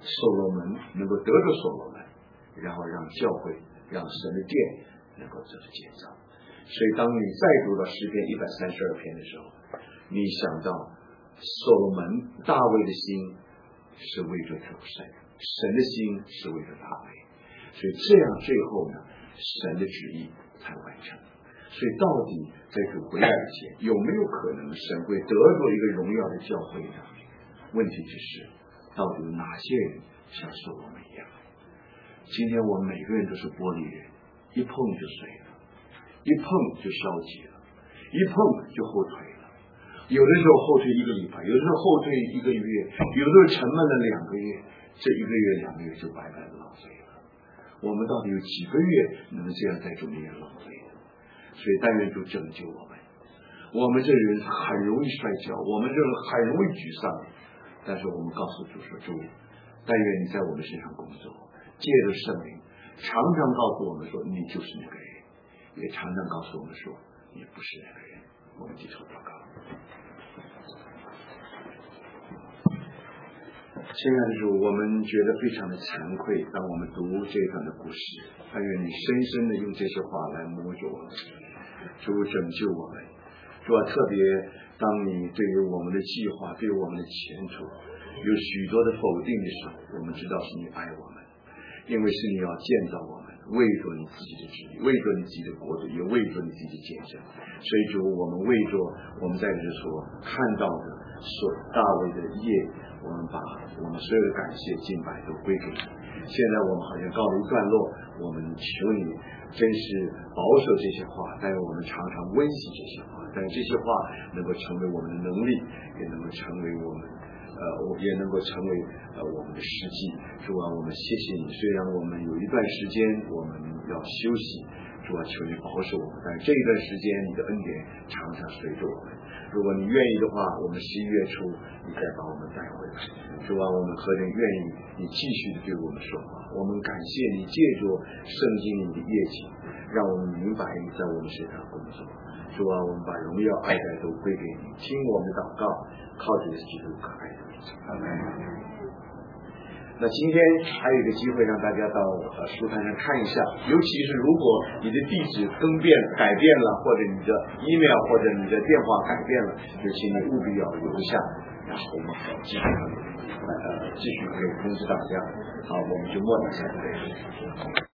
所罗门能够得着所罗门，然后让教会让神的殿能够得到建造。所以当你再读到诗篇132篇的时候，你想到所罗门大卫的心是为着主神，神的心是为着大卫，所以这样最后呢，神的旨意才完成。所以到底在主回来之前，有没有可能神会得着一个荣耀的教会呢？问题就是，到底有哪些人像所罗门一样？今天我们每个人都是玻璃人，一碰就碎了，一碰就烧结了，一碰就后退了。有的时候后退1个礼拜，有的时候后退1个月，有的时候沉闷了2个月，这1个月2个月就白白的浪费了。我们到底有几个月能这样在主里面浪费的？所以但愿主拯救我们。我们这人很容易摔跤，我们这人很容易沮丧，但是我们告诉主说，主，但愿你在我们身上工作，借着圣灵常常告诉我们说你就是那个人，也常常告诉我们说你不是那个人。我们低头祷告。亲爱的主，我们觉得非常的惭愧，当我们读这段的故事，但愿你深深的用这些话来摸着我们，主拯救我们。主啊，特别当你对于我们的计划，对于我们的前途有许多的否定的时候，我们知道是你爱我们，因为是你要建造我们，为着你自己的旨意，为着你自己的国度，也为着你自己的见证。所以主，我们为着我们在这所看到的所大卫的业，我们把我们所有的感谢敬拜都归给你。现在我们好像告了一段落，我们求你真是保守这些话，但是我们常常温习这些话，但是这些话能够成为我们的能力，也能够成为我们也能够成为我们的实际。主啊，我们谢谢你，虽然我们有一段时间我们要休息，主啊，求你保守我们，但是这一段时间你的恩典常常随着我们。如果你愿意的话，我们11月初你再把我们带回来。主啊，我们何等愿意你继续的对我们说话。我们感谢你借着圣经里的业绩，让我们明白你在我们身上工作。主啊，我们把荣耀爱戴都归给你，听我们的祷告，靠着基督可爱的名字。阿们。那今天还有一个机会让大家到书摊上看一下，尤其是如果你的地址改变了，或者你的 email 或者你的电话改变了，就请你务必要留下，然后我们继续可以通知大家。好，我们就默祷下去。